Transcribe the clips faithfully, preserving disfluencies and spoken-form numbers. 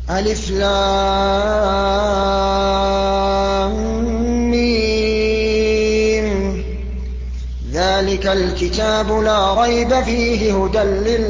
ألف لام ميم. ذلك الكتاب لا ريب فيه هدى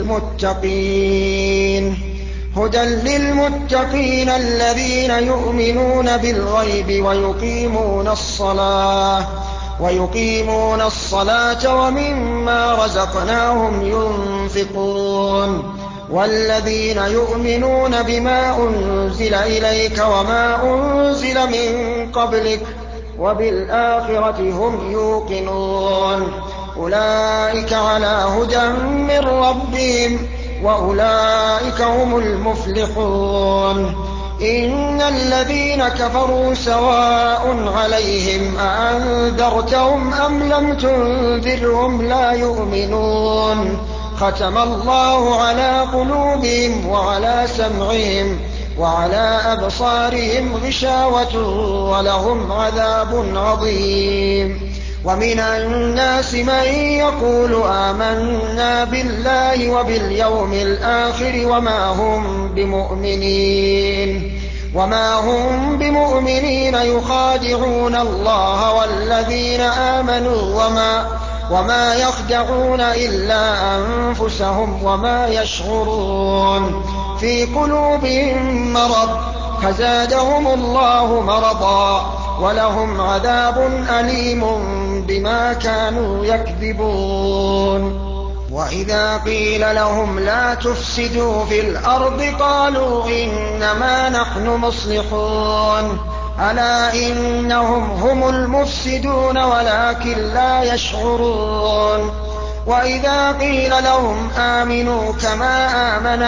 للمتقين هدى للمتقين الذين يؤمنون بالغيب ويقيمون الصلاة ويقيمون الصلاة ومما رزقناهم ينفقون والذين يؤمنون بما أنزل إليك وما أنزل من قبلك وبالآخرة هم يوقنون أولئك على هدى من ربهم وأولئك هم المفلحون. إن الذين كفروا سواء عليهم أأنذرتهم أم لم تنذرهم لا يؤمنون ختم الله على قلوبهم وعلى سمعهم وعلى أبصارهم غشاوة ولهم عذاب عظيم. ومن الناس من يقول آمنا بالله وباليوم الآخر وما هم بمؤمنين وما هم بمؤمنين يخادعون الله والذين آمنوا وما وما يخدعون إلا أنفسهم وما يشعرون. في قلوبهم مرض فزادهم الله مرضا ولهم عذاب أليم بما كانوا يكذبون. وإذا قيل لهم لا تفسدوا في الأرض قالوا إنما نحن مصلحون ألا إنهم هم المفسدون ولكن لا يشعرون. وإذا قيل لهم آمنوا كما آمن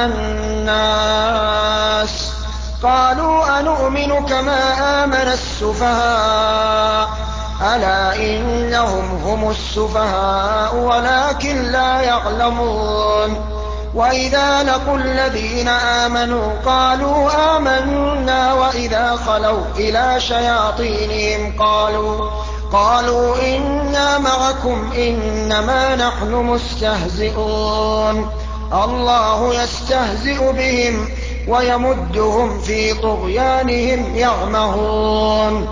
الناس قالوا أنؤمن كما آمن السفهاء ألا إنهم هم السفهاء ولكن لا يعلمون. وإذا لقوا الذين آمنوا قالوا آمنا وإذا خلوا إلى شياطينهم قالوا قالوا إنا معكم إنما نحن مستهزئون الله يستهزئ بهم ويمدهم في طغيانهم يعمهون.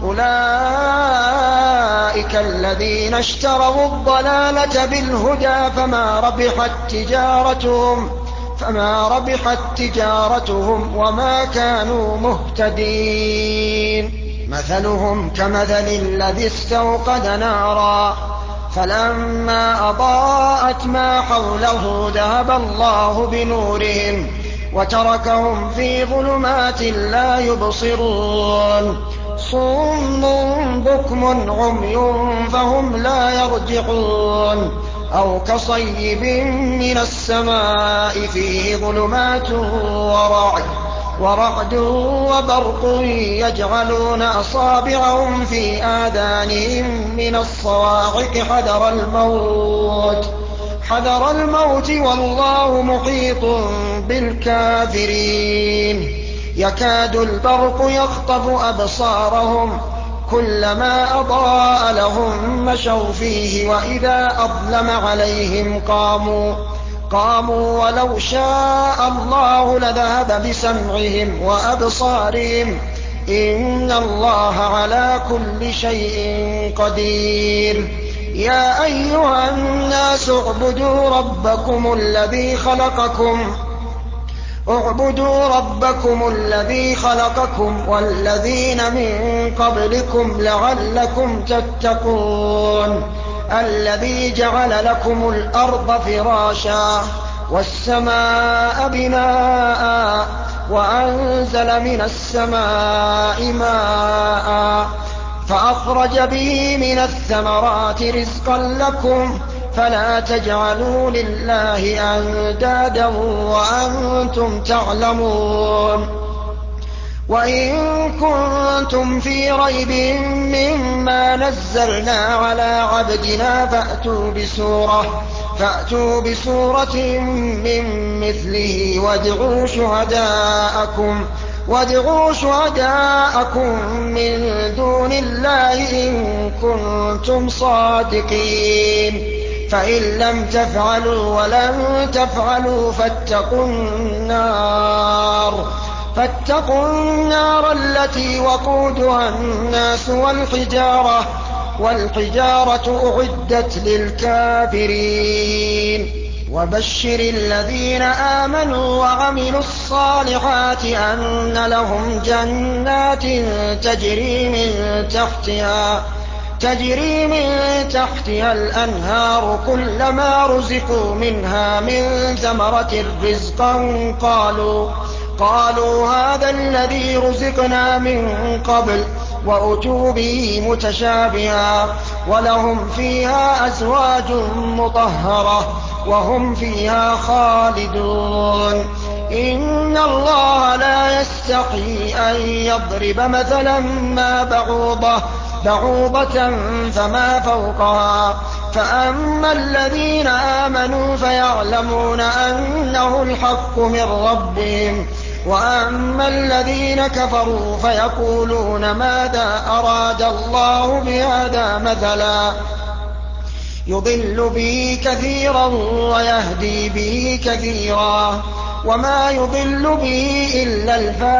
أولئك الذين اشتروا الضلالة بالهدى فما ربحت تجارتهم فما ربحت تجارتهم وما كانوا مهتدين. مثلهم كمثل الذي استوقد نارا فلما أضاءت ما حوله ذهب الله بنورهم وتركهم في ظلمات لا يبصرون. صم بكم عمي فهم لا يرجعون أو كصيب من السماء فيه ظلمات ورعد ورعد وبرق يجعلون أصابعهم في آذانهم من الصواعق حذر الموت حذر الموت والله محيط بالكافرين. يكاد البرق يخطف أبصارهم كلما أضاء لهم مشوا فيه وإذا أظلم عليهم قاموا قاموا ولو شاء الله لذهب بسمعهم وأبصارهم إن الله على كل شيء قدير. يا أيها الناس اعبدوا ربكم الذي خلقكم اعبدوا ربكم الذي خلقكم والذين من قبلكم لعلكم تتقون الذي جعل لكم الأرض فراشا والسماء بناء وأنزل من السماء ماء فأخرج به من الثمرات رزقا لكم فلا تجعلوا لله أندادا وأنتم تعلمون. وإن كنتم في ريب مما نزلنا على عبدنا فأتوا بسورة فأتوا بسورة من مثله وادعوا شهداءكم وادعوا شهداءكم من دون الله إن كنتم صادقين فإن لم تفعلوا ولن تفعلوا فاتقوا النار فاتقوا النار التي وقودها الناس والحجارة والحجارة أعدت للكافرين وبشر الذين آمنوا وعملوا الصالحات أن لهم جنات تجري من تحتها تجري من تحتها الأنهار كلما رزقوا منها من ثمرة رزقا قالوا قالوا هذا الذي رزقنا من قبل وأتوا به متشابها ولهم فيها أزواج مطهرة وهم فيها خالدون إن الله لا يستحيي أن يضرب مثلا ما بعوضة بعوضة فما فوقها فأما الذين آمنوا فيعلمون أنه الحق من ربهم وأما الذين كفروا فيقولون ماذا أراد الله بهذا مثلا يضل به كثيرا ويهدي به كثيرا وما يضل به إلا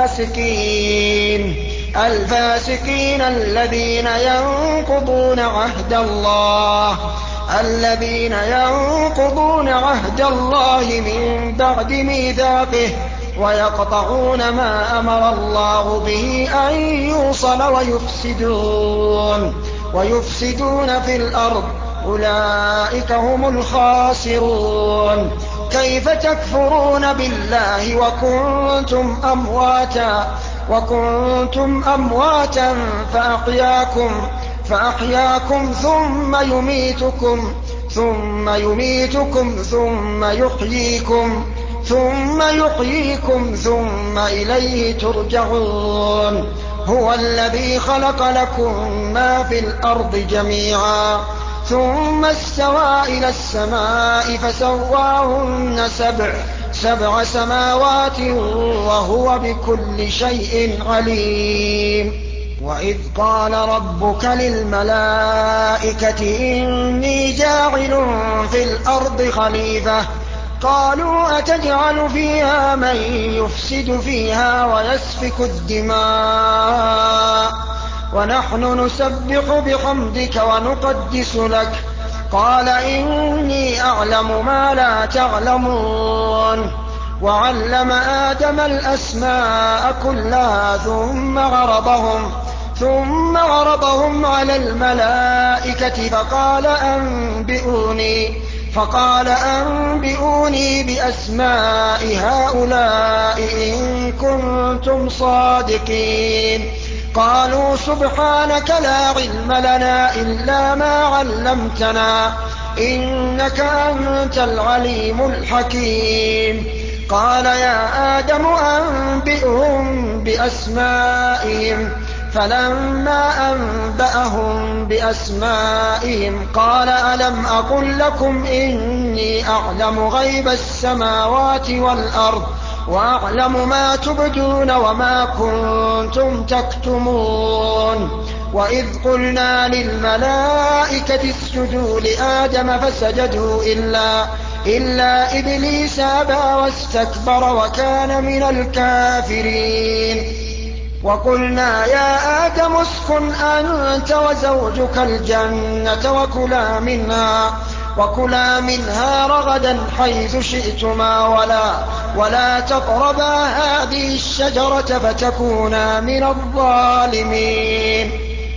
الفاسقين الفاسقين الذين ينقضون عهد الله الذين ينقضون عهد الله من بعد ميثاقه ويقطعون ما أمر الله به أن يوصل ويفسدون ويفسدون في الأرض أولئك هم الخاسرون كيف تكفرون بالله وكنتم أمواتا وكنتم أمواتا فأحياكم فأحياكم ثم يميتكم ثم يميتكم ثم يحييكم ثم يحييكم ثم إليه ترجعون هو الذي خلق لكم ما في الأرض جميعا ثم استوى إلى السماء فسواهن سبع سبع سماوات وهو بكل شيء عليم وإذ قال ربك للملائكة إني جاعل في الأرض خليفة قالوا أتجعل فيها من يفسد فيها ويسفك الدماء ونحن نسبح بحمدك ونقدس لك قال إني أعلم ما لا تعلمون وعلم آدم الأسماء كلها ثم عرضهم ثم عرضهم على الملائكة فقال أنبئوني فقال أنبئوني بأسماء هؤلاء إن كنتم صادقين قالوا سبحانك لا علم لنا إلا ما علمتنا إنك أنت العليم الحكيم قال يا آدم أنبئهم بأسمائهم فلما أنبأهم بأسمائهم قال ألم أقل لكم إني أعلم غيب السماوات والأرض وأعلم ما تبدون وما كنتم تكتمون وإذ قلنا للملائكة اسجدوا لآدم فسجدوا إلا إلا إبليس أبى واستكبر وكان من الكافرين وقلنا يا آدم اسكن أنت وزوجك الجنة وكلا منها وكلا منها رغدا حيث شئتما ولا ولا تقربا هذه الشجرة فتكونا من الظالمين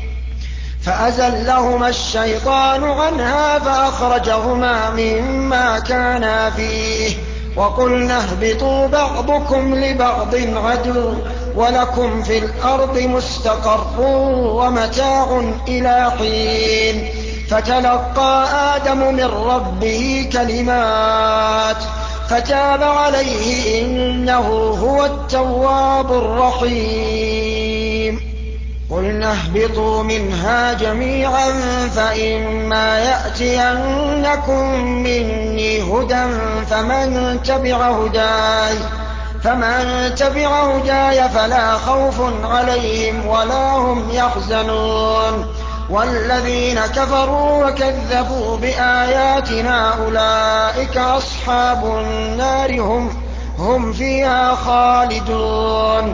فأزلهما الشيطان عنها فأخرجهما مما كانا فيه وقلنا اهبطوا بعضكم لبعض عدو ولكم في الأرض مستقر ومتاع إلى حين فتلقى آدم من ربه كلمات فتاب عليه إنه هو التواب الرحيم قلنا اهبطوا منها جميعا فإما يأتينكم مني هدى فمن تبع هداي فمن تبع هداي فلا خوف عليهم ولا هم يحزنون والذين كفروا وكذبوا بآياتنا أولئك أصحاب النار هم هم فيها خالدون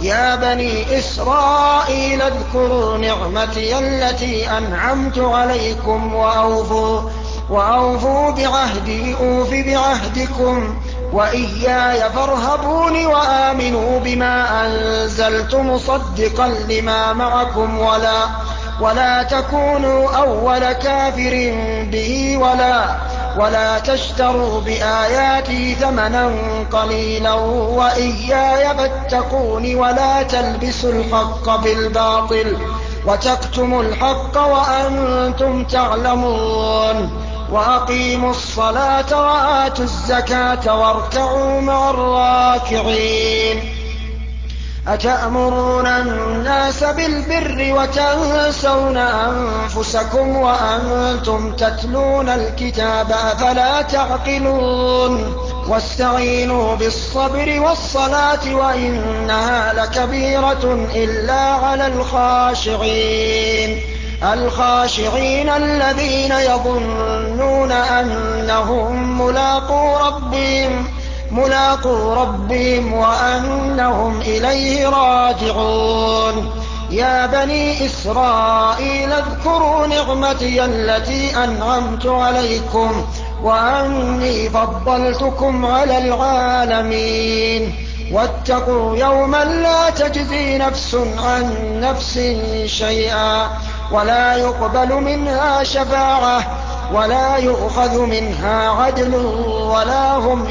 يا بني إسرائيل اذكروا نعمتي التي أنعمت عليكم وأوفوا, وأوفوا بعهدي أوف بعهدكم وإياي فارهبون وآمنوا بما أنزلت مصدقا لما معكم ولا, ولا تكونوا أول كافر به ولا, ولا تشتروا بآياتي ثمنا قليلا وإياي فاتقون ولا تلبسوا الحق بالباطل وتكتموا الحق وأنتم تعلمون وأقيموا الصلاة وآتوا الزكاة واركعوا مع الراكعين أتأمرون الناس بالبر وتنسون أنفسكم وأنتم تتلون الكتاب أفلا تعقلون واستعينوا بالصبر والصلاة وإنها لكبيرة إلا على الخاشعين الخاشعين الذين يظنون أنهم ملاقو ربهم ملاقو ربهم وأنهم إليه راجعون يا بني إسرائيل اذكروا نعمتي التي أنعمت عليكم وأني فضلتكم على العالمين واتقوا يوما لا تجزي نفس عن نفس شيئا ولا يقبل منها شفاعة ولا يؤخذ منها عدل ولا هم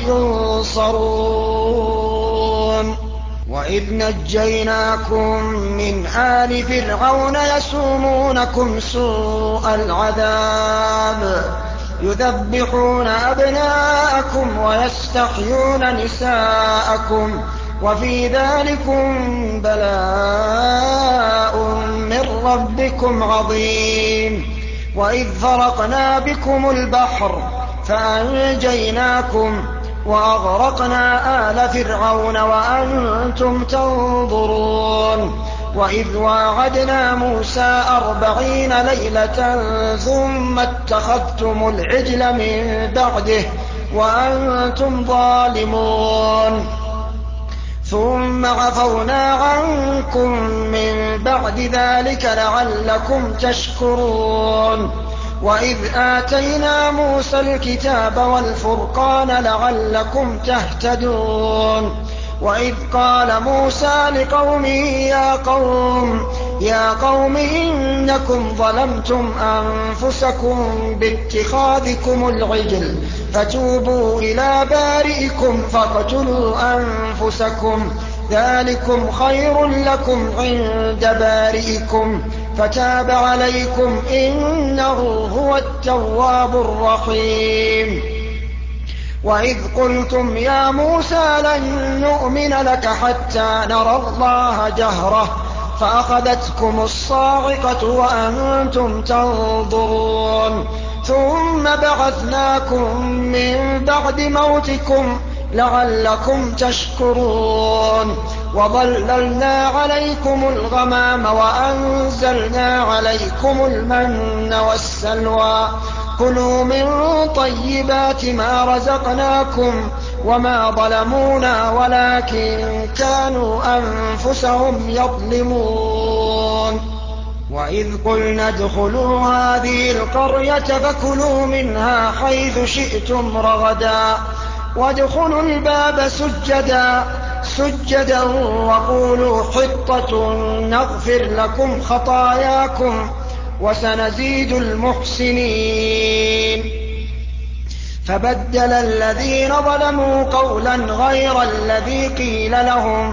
ينصرون وإذ نجيناكم من آل فرعون يسومونكم سوء العذاب يذبحون أبناءكم ويستحيون نساءكم وفي ذلكم بلاء من ربكم عظيم وإذ فرقنا بكم البحر فأنجيناكم وأغرقنا آل فرعون وأنتم تنظرون وإذ واعدنا موسى أربعين ليلة ثم اتخذتم العجل من بعده وأنتم ظالمون ثم عفونا عنكم من بعد ذلك لعلكم تشكرون وإذ آتينا موسى الكتاب والفرقان لعلكم تهتدون وإذ قال موسى لقومه يا قوم يا قوم إنكم ظلمتم أنفسكم باتخاذكم العجل فتوبوا إلى بارئكم فاقتلوا أنفسكم ذلكم خير لكم عند بارئكم فتاب عليكم إنه هو التواب الرحيم وإذ قلتم يا موسى لن نؤمن لك حتى نرى الله جهرة فأخذتكم الصاعقة وأنتم تنظرون ثم بعثناكم من بعد موتكم لعلكم تشكرون وظللنا عليكم الغمام وأنزلنا عليكم المن والسلوى كلوا من طيبات ما رزقناكم وما ظلمونا ولكن كانوا أنفسهم يظلمون وإذ قلنا ادخلوا هذه القرية فكلوا منها حيث شئتم رغدا وادخلوا الباب سجدا سجدا وقولوا حطة نغفر لكم خطاياكم وسنزيد المحسنين فبدل الذين ظلموا قولا غير الذي قيل لهم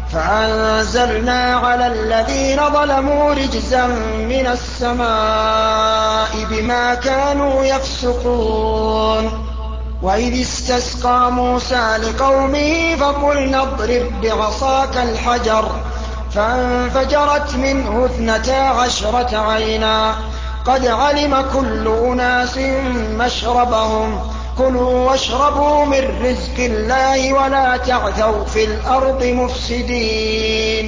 فأنزلنا على الذين ظلموا رجزا من السماء بما كانوا يفسقون وإذ استسقى موسى لقومه فقلنا اضرب بعصاك الحجر فانفجرت منه اثنتا عشرة عينا قد علم كل أناس مشربهم كلوا واشربوا من رزق الله ولا تعثوا في الأرض مفسدين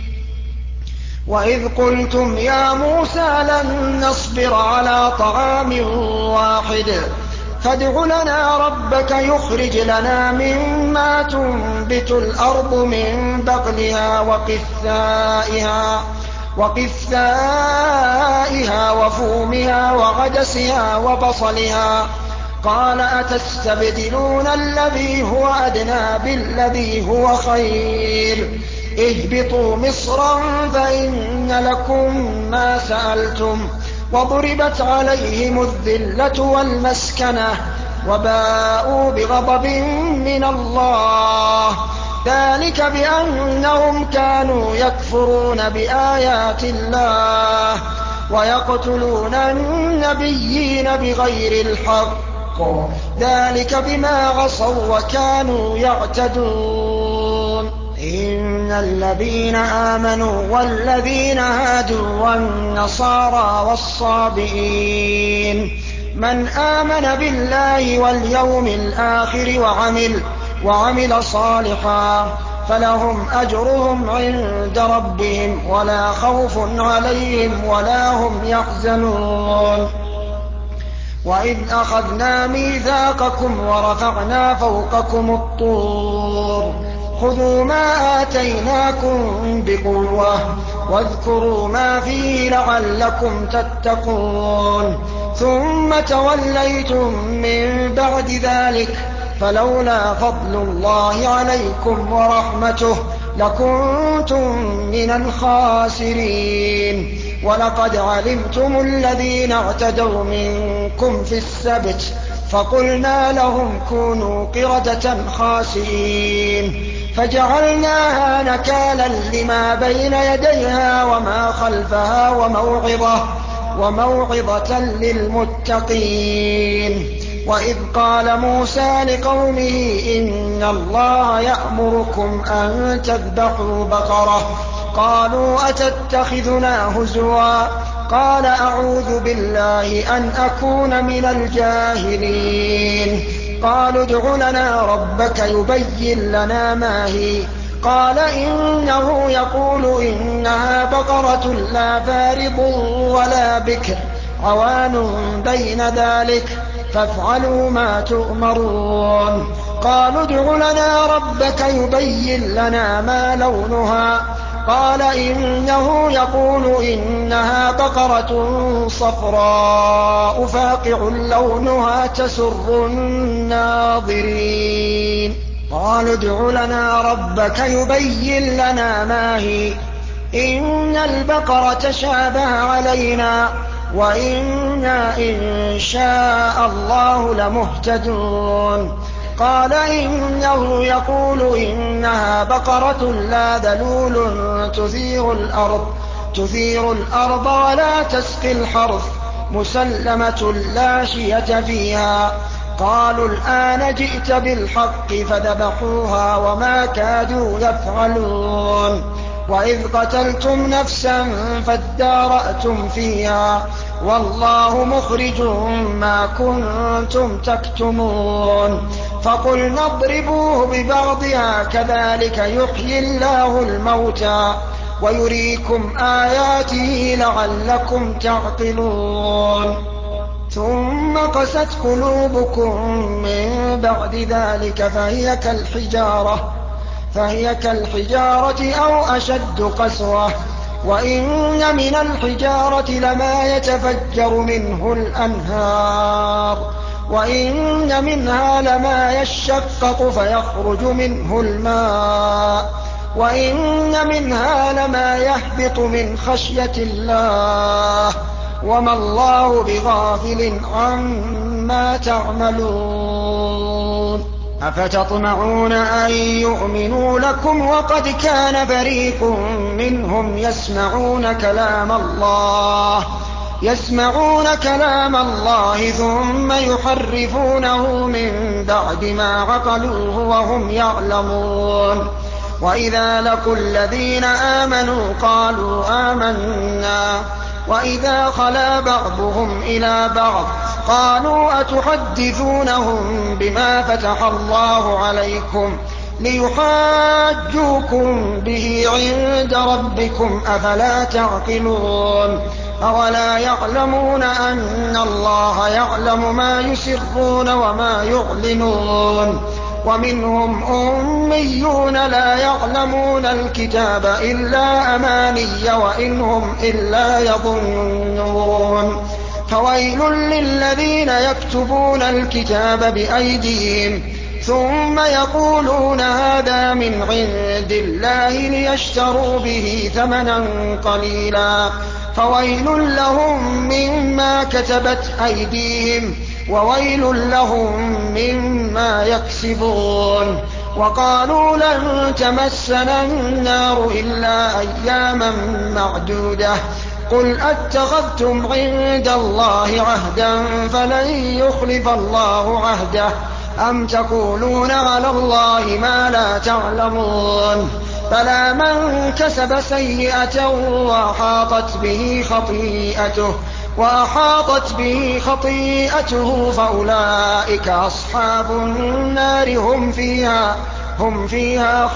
وإذ قلتم يا موسى لن نصبر على طعام واحد فادع لنا ربك يخرج لنا مما تنبت الأرض من بقلها وقثائها وقثائها وفومها وعدسها وبصلها. قال أتستبدلون الذي هو أدنى بالذي هو خير اهبطوا مصرا فإن لكم ما سألتم وضربت عليهم الذلة والمسكنة وباءوا بغضب من الله ذلك بأنهم كانوا يكفرون بآيات الله ويقتلون النبيين بغير الحق ذلك بما عصوا وكانوا يعتدون. إن الذين آمنوا والذين هادوا والنصارى والصابئين من آمن بالله واليوم الآخر وعمل, وعمل صالحا فلهم أجرهم عند ربهم ولا خوف عليهم ولا هم يحزنون. وإذ أخذنا ميثاقكم ورفعنا فوقكم الطور خذوا ما آتيناكم بقوة واذكروا ما فيه لعلكم تتقون ثم توليتم من بعد ذلك فلولا فضل الله عليكم ورحمته لكنتم من الخاسرين. ولقد علمتم الذين اعتدوا منكم في السبت فقلنا لهم كونوا قردة خاسئين فجعلناها نكالا لما بين يديها وما خلفها وموعظة, وموعظة للمتقين. وإذ قال موسى لقومه إن الله يأمركم أن تذبحوا بقرة قالوا أتتخذنا هزوا قال أعوذ بالله أن أكون من الجاهلين. قالوا ادع لنا ربك يبين لنا ما هي قال إنه يقول إنها بقرة لا فارض ولا بكر عوان بين ذلك فافعلوا ما تؤمرون. قالوا ادع لنا ربك يبين لنا ما لونها قال إنه يقول إنها بقرة صفراء فاقع لونها تسر الناظرين. قالوا ادع لنا ربك يبين لنا ما هي إن البقرة شابه علينا وإنا إن شاء الله لمهتدون. قال إنه يقول إنها بقرة لا ذلول تثير الأرض, تثير الأرض ولا تسقي الحرث مسلمة لا شية فيها. قالوا الآن جئت بالحق فذبحوها وما كادوا يفعلون. وإذ قتلتم نفسا فادارأتم فيها والله مخرج ما كنتم تكتمون. فقلنا اضربوه ببعضها كذلك يحيي الله الموتى ويريكم آياته لعلكم تعقلون. ثم قست قلوبكم من بعد ذلك فهي كالحجارة فهي كالحجارة أو أشد قسوة وإن من الحجارة لما يتفجر منه الأنهار وإن منها لما يشقق فيخرج منه الماء وإن منها لما يهبط من خشية الله وما الله بغافل عما تعملون. أفتطمعون أن يؤمنوا لكم وقد كان فريق منهم يسمعون كلام الله يسمعون كلام الله ثم يحرفونه من بعد ما عقلوه وهم يعلمون. وإذا لقوا الذين آمنوا قالوا آمنا وإذا خلا بعضهم إلى بعض قالوا أتحدثونهم بما فتح الله عليكم ليحاجوكم به عند ربكم أفلا تعقلون. أولا يعلمون أن الله يعلم ما يسرون وما يعلنون ومنهم أميون لا يعلمون الكتاب إلا أماني وإن هم إلا يظنون فويل للذين يكتبون الكتاب بأيديهم ثم يقولون هذا من عند الله ليشتروا به ثمنا قليلا فويل لهم مما كتبت أيديهم وويل لهم مما يكسبون وقالوا لن تمسنا النار إلا أياما معدودة قل أتخذتم عند الله عهدا فلن يخلف الله عهده أم تقولون على الله ما لا تعلمون بلى من كسب سيئة وأحاطت به خطيئته وأحاطت به خطيئته فأولئك أصحاب النار هم فيها هم فيها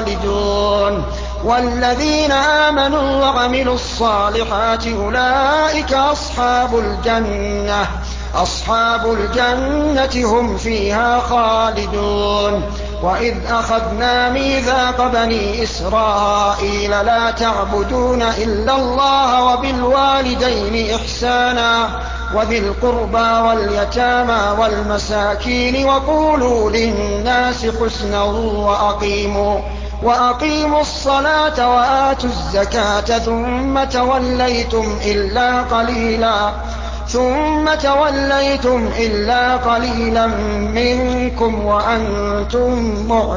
خالدون والذين آمنوا وعملوا الصالحات أولئك أصحاب الجنة أصحاب الجنة هم فيها خالدون وإذ أخذنا ميثاق بني إسرائيل لا تعبدون إلا الله وبالوالدين إحسانا وذي القربى واليتامى والمساكين وقولوا للناس حسنا وأقيموا وأقيموا الصلاة وآتوا الزكاة ثم توليتم إلا قليلا ثم توليتم إلا قليلا منكم وأنتم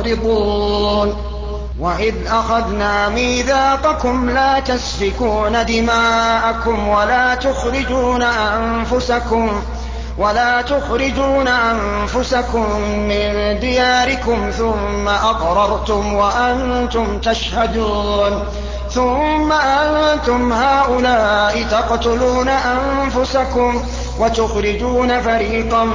معرضون وإذ أخذنا ميثاقكم لا تسفكون دماءكم ولا تخرجون أنفسكم ولا تخرجون أنفسكم من دياركم ثم أقررتم وأنتم تشهدون ثم أنتم هؤلاء تقتلون أنفسكم وتخرجون فريقا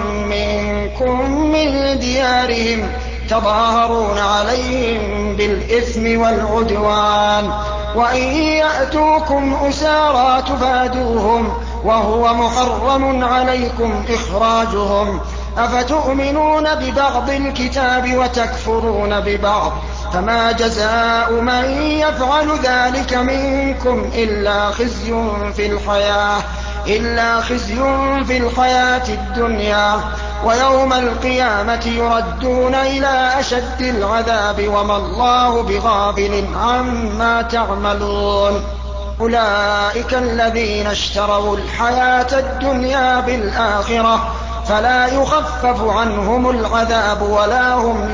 منكم من ديارهم تظاهرون عليهم بالإثم والعدوان وإن يأتوكم أسارى تفادوهم وهو محرم عليكم إخراجهم أفتؤمنون ببعض الكتاب وتكفرون ببعض فما جزاء من يفعل ذلك منكم إلا خزي في الحياة إلا خزي في الحياة الدنيا ويوم القيامة يردون إلى أشد العذاب وما الله بغافل عما تعملون أولئك الذين اشتروا الحياة الدنيا بالآخرة فلا يخفف عنهم العذاب ولا هم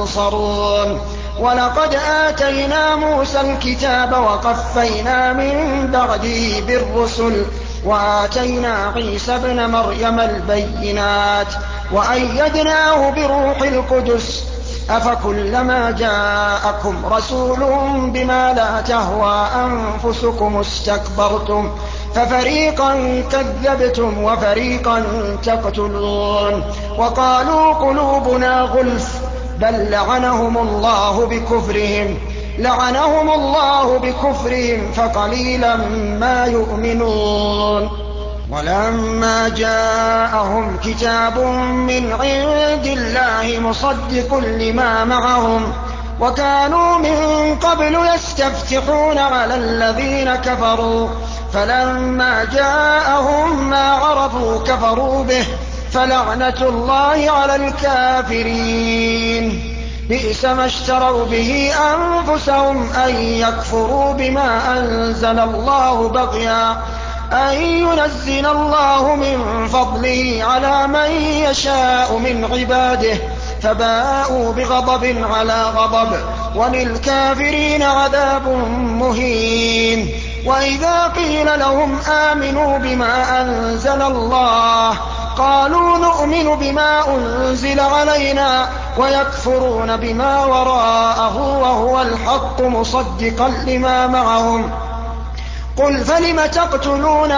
ينصرون ولقد آتينا موسى الكتاب وقفينا من بعده بالرسل وآتينا عيسى ابن مريم البينات وأيدناه بروح القدس أفكلما جاءكم رسول بما لا تهوى أنفسكم استكبرتم ففريقا كذبتم وفريقا تقتلون وقالوا قلوبنا غلف بل لعنهم الله بكفرهم لعنهم الله بكفرهم فقليلا ما يؤمنون ولما جاءهم كتاب من عند الله مصدق لما معهم وكانوا من قبل يستفتحون على الذين كفروا فلما جاءهم ما عرفوا كفروا به فلعنة الله على الكافرين بئس ما اشتروا به أنفسهم أن يكفروا بما أنزل الله بغيا أن ينزل الله من فضله على من يشاء من عباده فباءوا بغضب على غضب وللكافرين عذاب مهين وإذا قيل لهم آمنوا بما أنزل الله قالوا نؤمن بما أنزل علينا ويكفرون بما وراءه وهو الحق مصدقا لما معهم قل فلم تقتلون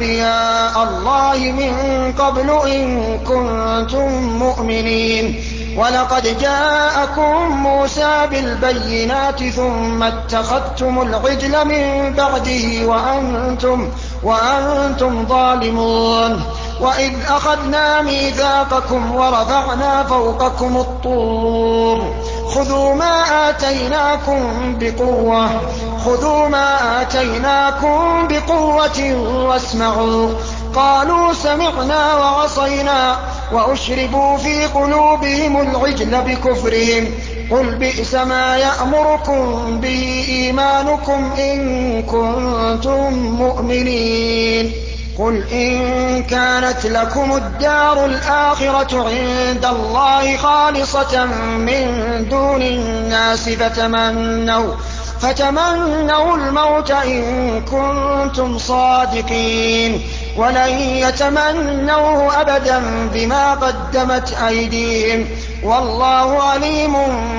أنبياء الله من قبل إن كنتم مؤمنين وَلَقَدْ جَاءَكُم مُّوسَىٰ بِالْبَيِّنَاتِ ثُمَّ اتَّخَذْتُمُ الْعِجْلَ مِن بَعْدِهِ وَأَنتُمْ, وأنتم ظَالِمُونَ وَإِذْ أَخَذْنَا مِيثَاقَكُمْ وَرَفَعْنَا فَوْقَكُمُ الطُّورَ خُذُوا مَا آتَيْنَاكُم بِقُوَّةٍ خُذُوا مَا آتَيْنَاكُم بِقُوَّةٍ وَاسْمَعُوا قَالُوا سَمِعْنَا وَعَصَيْنَا وَأُشْرِبُوا في قُلُوبِهِمُ الْعِجْلَ بِكُفْرِهِمْ قُلْ بِئْسَ مَا يَأْمُرُكُم بِهِ إِيمَانُكُمْ إِن كُنتُم مُّؤْمِنِينَ قُلْ إِن كَانَتْ لَكُمُ الدَّارُ الْآخِرَةُ عِندَ اللَّهِ خَالِصَةً مِّن دُونِ النَّاسِ فتمنوا, فتمنوا الموت إن كنتم صادقين ولن يتمنوه أبدا بما قدمت أيديهم والله عليم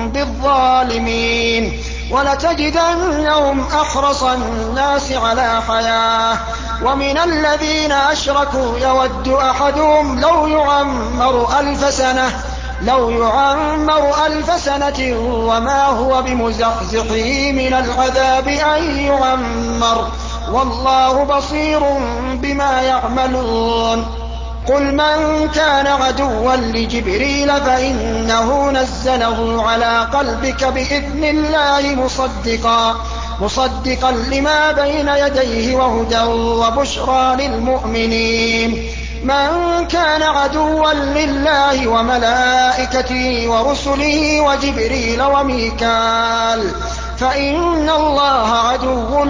بالظالمين وَلَتَجِدَنَّهُمْ أَحْرَصَ النَّاسِ عَلَىٰ حَيَاةٍ وَمِنَ الَّذِينَ أَشْرَكُوا يَوَدُّ أَحَدُهُمْ لَوْ يُعَمَّرُ أَلْفَ سَنَةٍ لو يعمر ألف سنة وما هو بمزحزحه من العذاب أن يعمر والله بصير بما يعملون قل من كان عدوا لجبريل فإنه نزله على قلبك بإذن الله مصدقا, مصدقا لما بين يديه وهدى وبشرى للمؤمنين من كان عدوا لله وملائكته ورسله وجبريل وميكال فإن الله عدو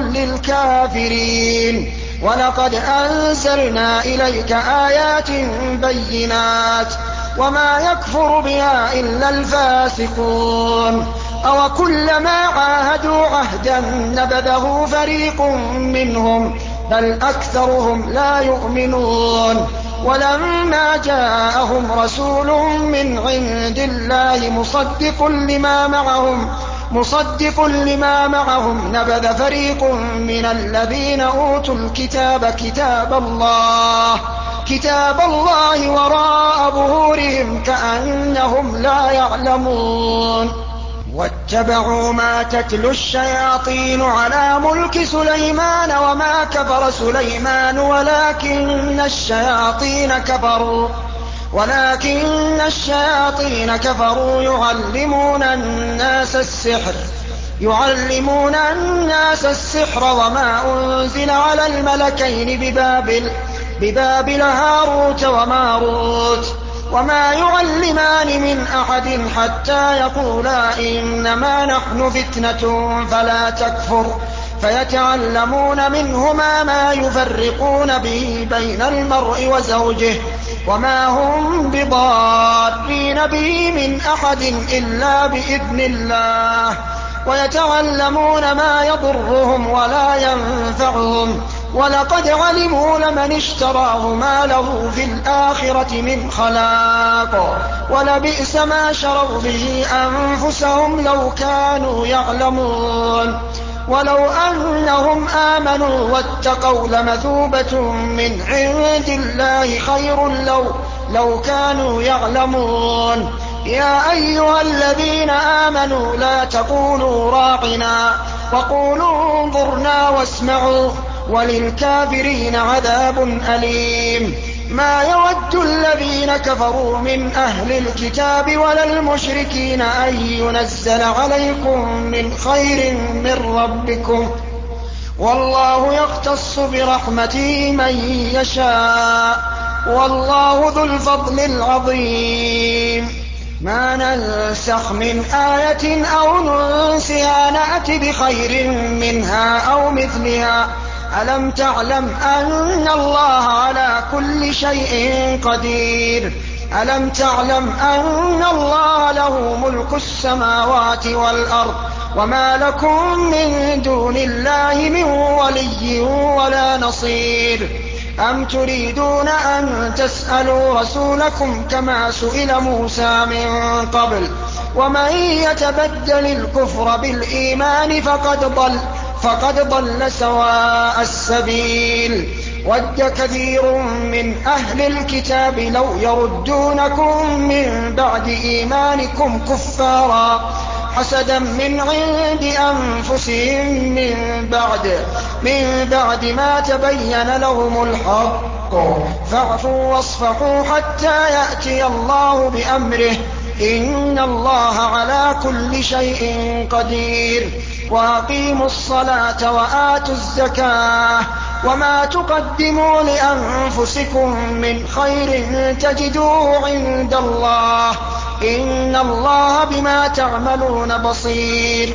للكافرين وَلَقَدْ أَنزَلْنَا إِلَيْكَ آيَاتٍ بَيِّنَاتٍ وَمَا يَكْفُرُ بِهَا إِلَّا الْفَاسِقُونَ أَوَكُلَّمَا عَاهَدُوا عَهْدًا نَّبَذَهُ فَرِيقٌ مِّنْهُم بَلْ أَكْثَرُهُمْ لَا يُؤْمِنُونَ وَلَمَّا جَاءَهُمْ رَسُولٌ مِّنْ عِندِ اللَّهِ مُصَدِّقٌ لِّمَا مَعَهُمْ مصدق لما معهم نبذ فريق من الذين أوتوا الكتاب كتاب الله, كتاب الله وراء ظهورهم كأنهم لا يعلمون واتبعوا ما تتلو الشياطين على ملك سليمان وما كفر سليمان ولكن الشياطين كفروا ولكن الشياطين كفروا يعلمون الناس السحر يعلمون الناس السحر وما أنزل على الملكين ببابل, ببابل هاروت وماروت وما يعلمان من أحد حتى يقولا إنما نحن فتنة فلا تكفر فيتعلمون منهما ما يفرقون به بين المرء وزوجه وما هم بضارين به من أحد إلا بإذن الله ويتعلمون ما يضرهم ولا ينفعهم ولقد علموا لمن اشتراه ما له في الآخرة من خلاق ولبئس ما شروا به أنفسهم لو كانوا يعلمون ولو أنهم آمنوا واتقوا لمثوبة من عند الله خير لو, لو كانوا يعلمون يا أيها الذين آمنوا لا تقولوا راعنا وقولوا انظرنا واسمعوا وللكافرين عذاب أليم ما يود الذين كفروا من أهل الكتاب ولا المشركين أن ينزل عليكم من خير من ربكم والله يختص برحمته من يشاء والله ذو الفضل العظيم ما ننسخ من آية أو ننسها نأت بخير منها أو مثلها ألم تعلم أن الله على كل شيء قدير ألم تعلم أن الله له ملك السماوات والأرض وما لكم من دون الله من ولي ولا نصير أم تريدون أن تسألوا رسولكم كما سئل موسى من قبل ومن يتبدل الكفر بالإيمان فقد ضل فقد ضل سواء السبيل وَدَّ كَثِيرٌ مِّنْ أَهْلِ الْكِتَابِ لَوْ يَرُدُّونَكُم مِّن بَعْدِ إِيمَانِكُمْ كُفَّارًا حَسَدًا مِّنْ عِندِ أَنفُسِهِم مِّن بَعْدِ مِن بَعْدِ مَا تَبَيَّنَ لَهُمُ الْحَقُّ فَاعْفُوا وَاصْفَحُوا حَتَّىٰ يَأْتِيَ اللَّهُ بِأَمْرِهِ ۗ إِنَّ اللَّهَ عَلَىٰ كُلِّ شَيْءٍ قَدِيرٌ. وَأَقِيمُوا الصَّلَاةَ وَآتُوا الزَّكَاةَ وَمَا تُقَدِّمُوا لِأَنفُسِكُم مِّنْ خَيْرٍ تَجِدُوهُ عِندَ اللَّهِ ۗ إِنَّ اللَّهَ بِمَا تَعْمَلُونَ بَصِيرٌ.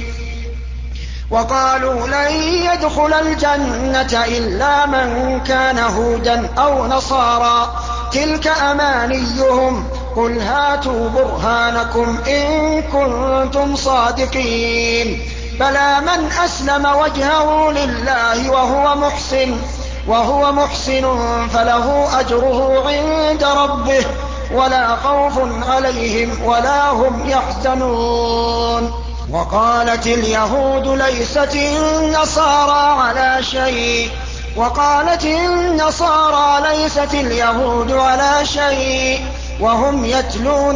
وَقَالُوا لَن يَدْخُلَ الْجَنَّةَ إِلَّا مَن كَانَ هُودًا أَوْ نَصَارَىٰ ۗ تِلْكَ أَمَانِيُّهُمْ ۖ قُلْ هَاتُوا بُرْهَانَكُمْ إِن كُنتُمْ صَادِقِينَ. بَلَىٰ مَنْ أَسْلَمَ وَجْهَهُ لِلَّهِ وَهُوَ مُحْسِنٌ وَهُوَ مُحْسِنٌ فَلَهُ أَجْرُهُ عِندَ رَبِّهِ وَلَا خَوْفٌ عَلَيْهِمْ وَلَا هُمْ يَحْزَنُونَ. وَقَالَتِ الْيَهُودُ لَيْسَتِ النَّصَارَىٰ عَلَىٰ شَيْءٍ وَقَالَتِ النَّصَارَىٰ لَيْسَتِ الْيَهُودُ عَلَىٰ شَيْءٍ وَهُمْ يَتْلُونَ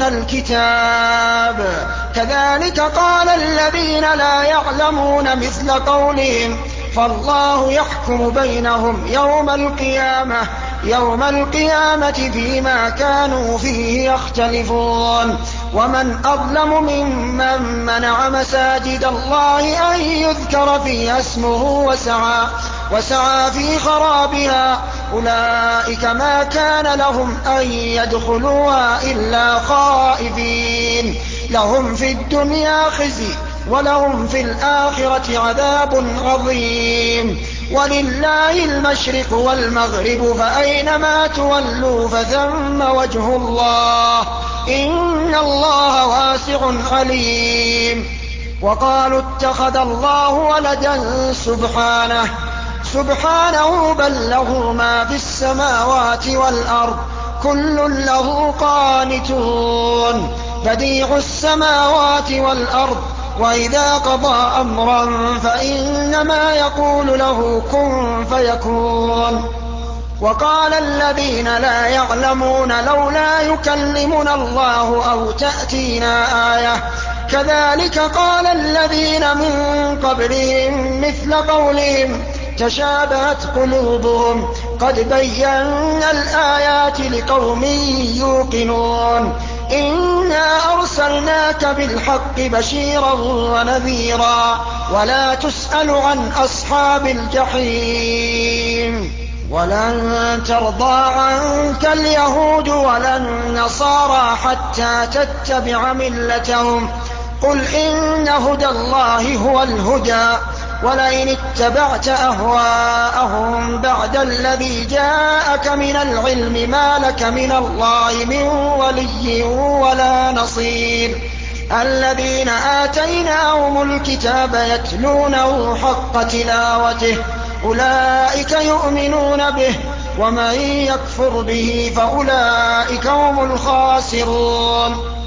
الْكِتَابَ كَذَٰلِكَ قَالَ الَّذِينَ لَا يَعْلَمُونَ مِثْلَ قَوْلِهِمْ فَاللَّهُ يَحْكُمُ بَيْنَهُمْ يَوْمَ الْقِيَامَةِ يَوْمَ الْقِيَامَةِ فِيمَا كَانُوا فِيهِ يَخْتَلِفُونَ. وَمَنْ أَظْلَمُ مِمَّن مَّنَعَ مَسَاجِدَ اللَّهِ أَن يُذْكَرَ فِيهَا اسْمُهُ وَسَعَىٰ وَسَعَىٰ فِي خَرَابِهَا أُولَٰئِكَ مَا كَانَ لَهُمْ أَن يَدْخُلُوهَا إِلَّا خَائِفِينَ لَهُمْ فِي الدُّنْيَا خِزْيٌ وَلَهُمْ فِي الْآخِرَةِ عَذَابٌ عَظِيمٌ. وَلِلَّهِ الْمَشْرِقُ وَالْمَغْرِبُ فَأَيْنَمَا تُوَلُّوا فَثَمَّ وَجْهُ اللَّهِ ۚ إِنَّ اللَّهَ وَاسِعٌ عَلِيمٌ. وَقَالُوا اتَّخَذَ اللَّهُ وَلَدًا سُبْحَانَهُ سُبْحَانَهُ بَل لَّهُ مَا فِي السَّمَاوَاتِ وَالْأَرْضِ كُلٌّ لَّهُ قَانِتُونَ. بَدِيعُ السَّمَاوَاتِ وَالْأَرْضِ وَإِذَا قَضَىٰ أَمْرًا فَإِنَّمَا يَقُولُ لَهُ كُن فَيَكُونُ. وَقَالَ الَّذِينَ لَا يَعْلَمُونَ لَوْلَا يُكَلِّمُنَا اللَّهُ أَوْ تَأْتِينَا آيَةٌ ۗ كَذَٰلِكَ قَالَ الَّذِينَ مِن قَبْلِهِم مِّثْلَ قَوْلِهِمْ تَشَابَهَتْ قُلُوبُهُمْ قَدْ بَيَّنَّا الْآيَاتِ لِقَوْمٍ يُوقِنُونَ. إِنَّا أَرْسَلْنَاكَ بِالْحَقِّ بَشِيرًا وَنَذِيرًا وَلَا تُسْأَلُ عَنْ أَصْحَابِ الْجَحِيمِ. وَلَن تَرْضَىٰ عَنكَ الْيَهُودُ وَلَا النَّصَارَىٰ حَتَّىٰ تَتَّبِعَ مِلَّتَهُمْ ۗ قُلْ إِنَّ هُدَى اللَّهِ هُوَ الْهُدَىٰ وَلَئِنِ اتَّبَعْتَ أَهْوَاءَهُم بَعْدَ الَّذِي جَاءَكَ مِنَ الْعِلْمِ مَا لَكَ مِنَ اللَّهِ مِن وَلِيٍّ وَلَا نَصِيرٍ. الَّذِينَ آتَيْنَاهُمُ الْكِتَابَ يَتْلُونَهُ حَقَّ تِلَاوَتِهِ أُولَٰئِكَ يُؤْمِنُونَ بِهِ ۗ وَمَن يَكْفُرْ بِهِ فَأُولَٰئِكَ هُمُ الْخَاسِرُونَ.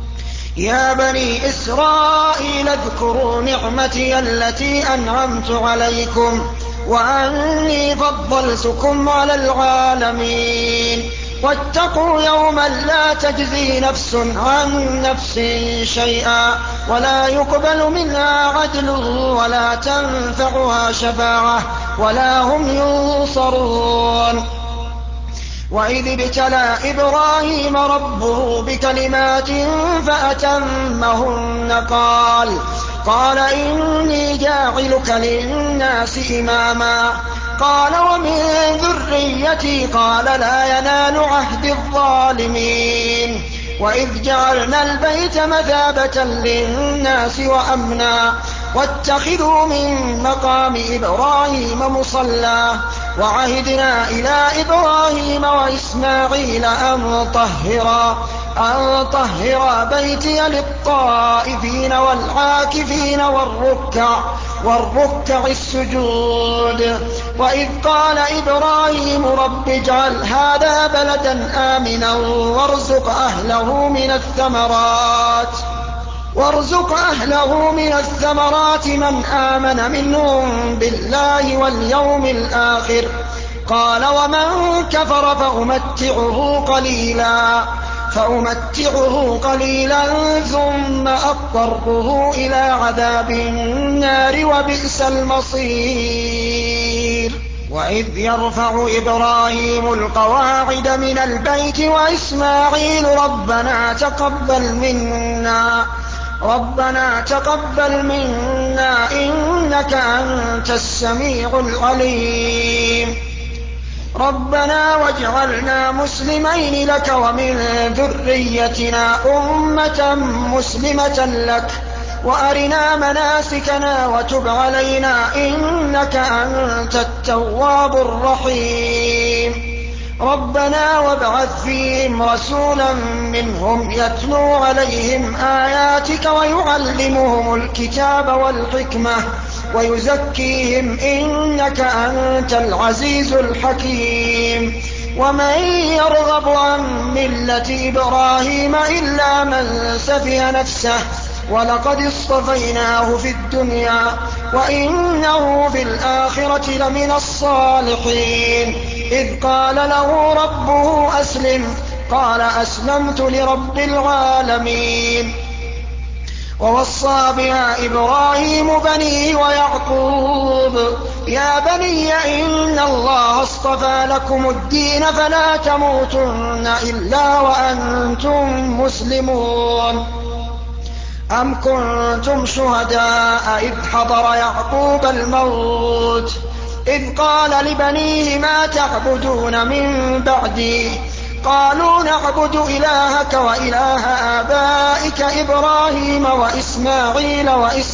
يَا بَنِي إِسْرَائِيلَ اذْكُرُوا نِعْمَتِيَ الَّتِي أَنْعَمْتُ عَلَيْكُمْ وَأَنِّي فَضَّلْتُكُمْ عَلَى الْعَالَمِينَ. وَاتَّقُوا يَوْمًا لَّا تَجْزِي نَفْسٌ عَن نَّفْسٍ شَيْئًا وَلَا يُقْبَلُ مِنْهَا عَدْلٌ وَلَا تَنفَعُهَا شَفَاعَةٌ وَلَا هُمْ يُنصَرُونَ. وَإِذِ ابْتَلَىٰ إِبْرَاهِيمَ رَبُّهُ بِكَلِمَاتٍ فَأَتَمَّهُنَّ قَالَ قَالَ إِنِّي جَاعِلُكَ لِلنَّاسِ إِمَامًا قَالَ وَمِن ذُرِّيَّتِي قَالَ لَا يَنَالُ عَهْدِي الظَّالِمِينَ. وَإِذْ جَعَلْنَا الْبَيْتَ مَثَابَةً لِّلنَّاسِ وَأَمْنًا وَاتَّخِذُوا مِن مَّقَامِ إِبْرَاهِيمَ مُصَلًّى وَعَهِدْنَا إِلَىٰ إِبْرَاهِيمَ وَإِسْمَاعِيلَ أَن طَهِّرَا أن طهر بَيْتِيَ لِلطَّائِفِينَ وَالْعَاكِفِينَ وَالرُّكَّعِ وَالرُّكَّعِ السُّجُودِ. وَإِذْ قَالَ إِبْرَاهِيمُ رَبِّ اجْعَلْ هَٰذَا بَلَدًا آمِنًا وَارْزُقْ أَهْلَهُ مِنَ الثَّمَرَاتِ وارزق أهله من الثمرات من آمن منهم بالله واليوم الآخر قال ومن كفر فأمتعه قليلا فأمتعه قليلا ثم أضطره إلى عذاب النار وبئس المصير وإذ يرفع إبراهيم القواعد من البيت وإسماعيل ربنا تقبل منا ربنا تقبل منا إنك أنت السميع العليم ربنا واجعلنا مسلمين لك ومن ذريتنا أمة مسلمة لك وأرنا مناسكنا وتب علينا إنك أنت التواب الرحيم ربنا وابعث فيهم رسولا منهم يتلو عليهم آياتك ويعلمهم الكتاب والحكمة ويزكيهم إنك أنت العزيز الحكيم ومن يرغب عن ملة إبراهيم إلا من سفه نفسه ولقد اصطفيناه في الدنيا وإنه في الآخرة لمن الصالحين إذ قال له ربه أسلم قال أسلمت لرب العالمين ووصى بها إبراهيم بنيه ويعقوب يا بني إن الله اصطفى لكم الدين فلا تموتن إلا وأنتم مسلمون أم كنتم شهداء إذ حضر يعقوب الموت إذ قال لبنيه ما تعبدون من بعدي قالوا نعبد إلهك وإله آبائك إبراهيم وإسماعيل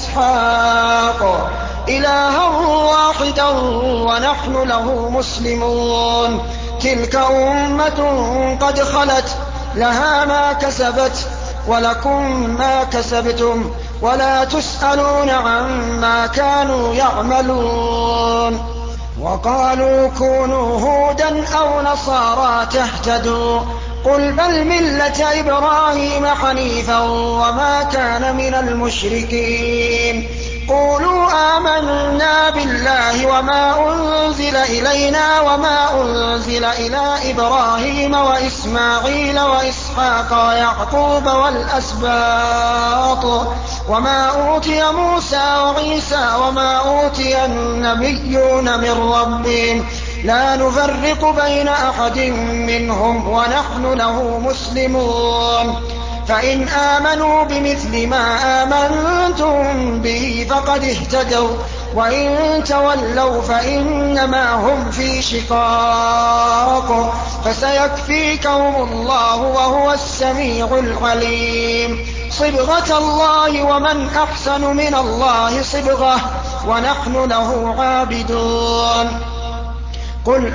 وإسحاق إلها واحدا ونحن له مسلمون تلك أمة قد خلت لها ما كسبت ولكم ما كسبتم ولا تسألون عما كانوا يعملون وقالوا كونوا هودا أو نصارى تهتدوا قل بل ملة إبراهيم حنيفا وما كان من المشركين قولوا آمنا بالله وما أنزل إلينا وما أنزل إلى إبراهيم وإسماعيل وإسحاق ويعقوب والأسباط وما أوتي موسى وعيسى وما أوتي النبيون من ربهم لا نفرق بين أحد منهم ونحن له مسلمون فإن آمنوا بمثل ما آمنتم به فقد اهتدوا وإن تولوا فإنما هم في شقاق فسيكفيكهم الله وهو السميع العليم صبغة الله ومن أحسن من الله صبغة ونحن له عابدون قل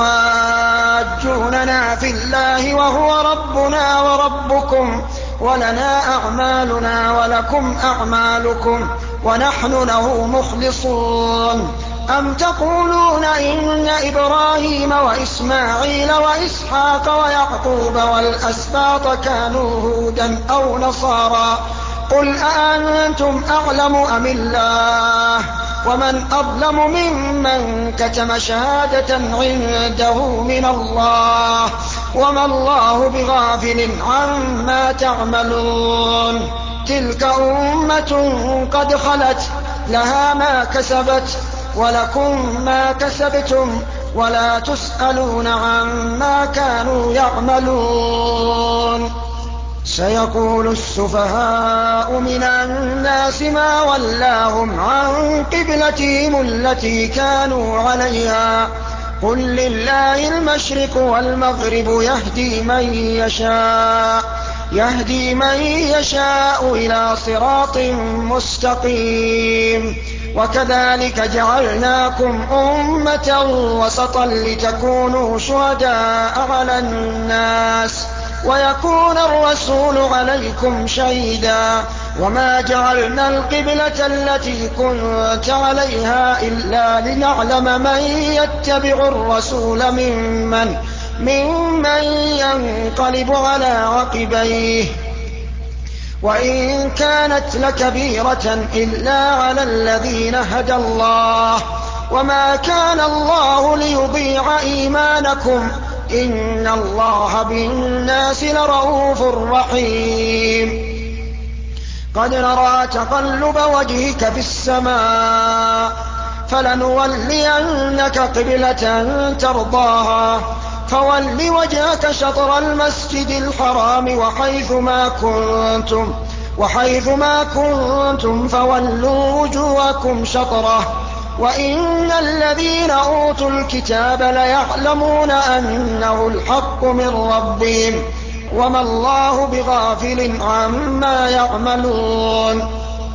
أتحاجوننا في الله وهو ربنا وربكم ولنا أعمالنا ولكم أعمالكم ونحن له مخلصون أم تقولون إن إبراهيم وإسماعيل وإسحاق ويعقوب والأسباط كانوا هودا أو نصارى قل أأنتم أعلم أم الله ومن أظلم ممن كتم شهادة عنده من الله وما الله بغافل عما تعملون تلك أمة قد خلت لها ما كسبت ولكم ما كسبتم ولا تسألون عما كانوا يعملون سيقول السفهاء من الناس ما ولاهم عن قبلتهم التي كانوا عليها قل لله المشرق والمغرب يهدي من يشاء يهدي من يشاء إلى صراط مستقيم وكذلك جعلناكم أمة وسطا لتكونوا شهداء على الناس ويكون الرسول عليكم شهيدا وما جعلنا القبلة التي كنت عليها إلا لنعلم من يتبع الرسول ممن ممن ينقلب على عقبيه وإن كانت لكبيرة إلا على الذين هدى الله وما كان الله ليضيع إيمانكم إن الله بالناس لرءوف رحيم قد نرى تقلب وجهك في السماء فلنولينك قبلة ترضاها فول وجهك شطر المسجد الحرام وحيث ما كنتم وحيث ما كنتم فولوا وجوهكم شطره وإن الذين أوتوا الكتاب ليعلمون أنه الحق من ربهم وما الله بغافل عما يعملون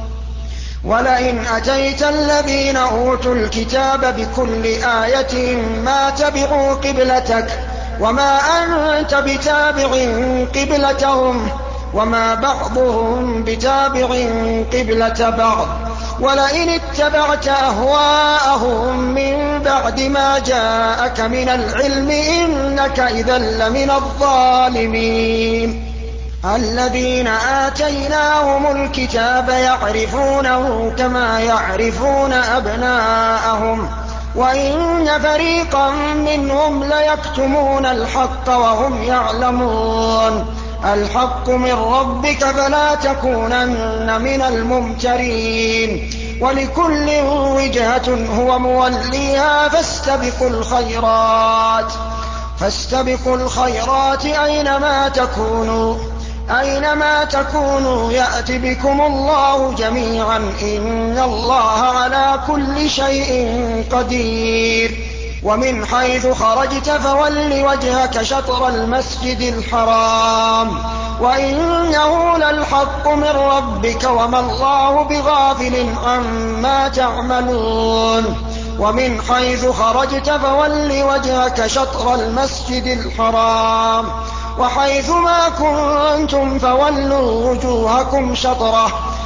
ولئن أتيت الذين أوتوا الكتاب بكل آية ما تبعوا قبلتك وما أنت بتابع قبلتهم وما بعضهم بتابع قبلة بعض ولئن اتبعت أهواءهم من بعد ما جاءك من العلم إنك إذا لمن الظالمين الذين آتيناهم الكتاب يعرفونه كما يعرفون أبناءهم وإن فريقا منهم ليكتمون الحق وهم يعلمون الحق من ربك فلا تكونن من الممترين ولكل وجهة هو موليها فاستبقوا الخيرات فاستبقوا الخيرات أينما تكونوا أينما تكونوا يأت بكم الله جميعا إن الله على كل شيء قدير ومن حيث خرجت فول وجهك شطر المسجد الحرام وإنه للحق من ربك وما الله بغافل عما تعملون ومن حيث خرجت فول وجهك شطر المسجد الحرام وحيث ما كنتم فولوا وجوهكم شطره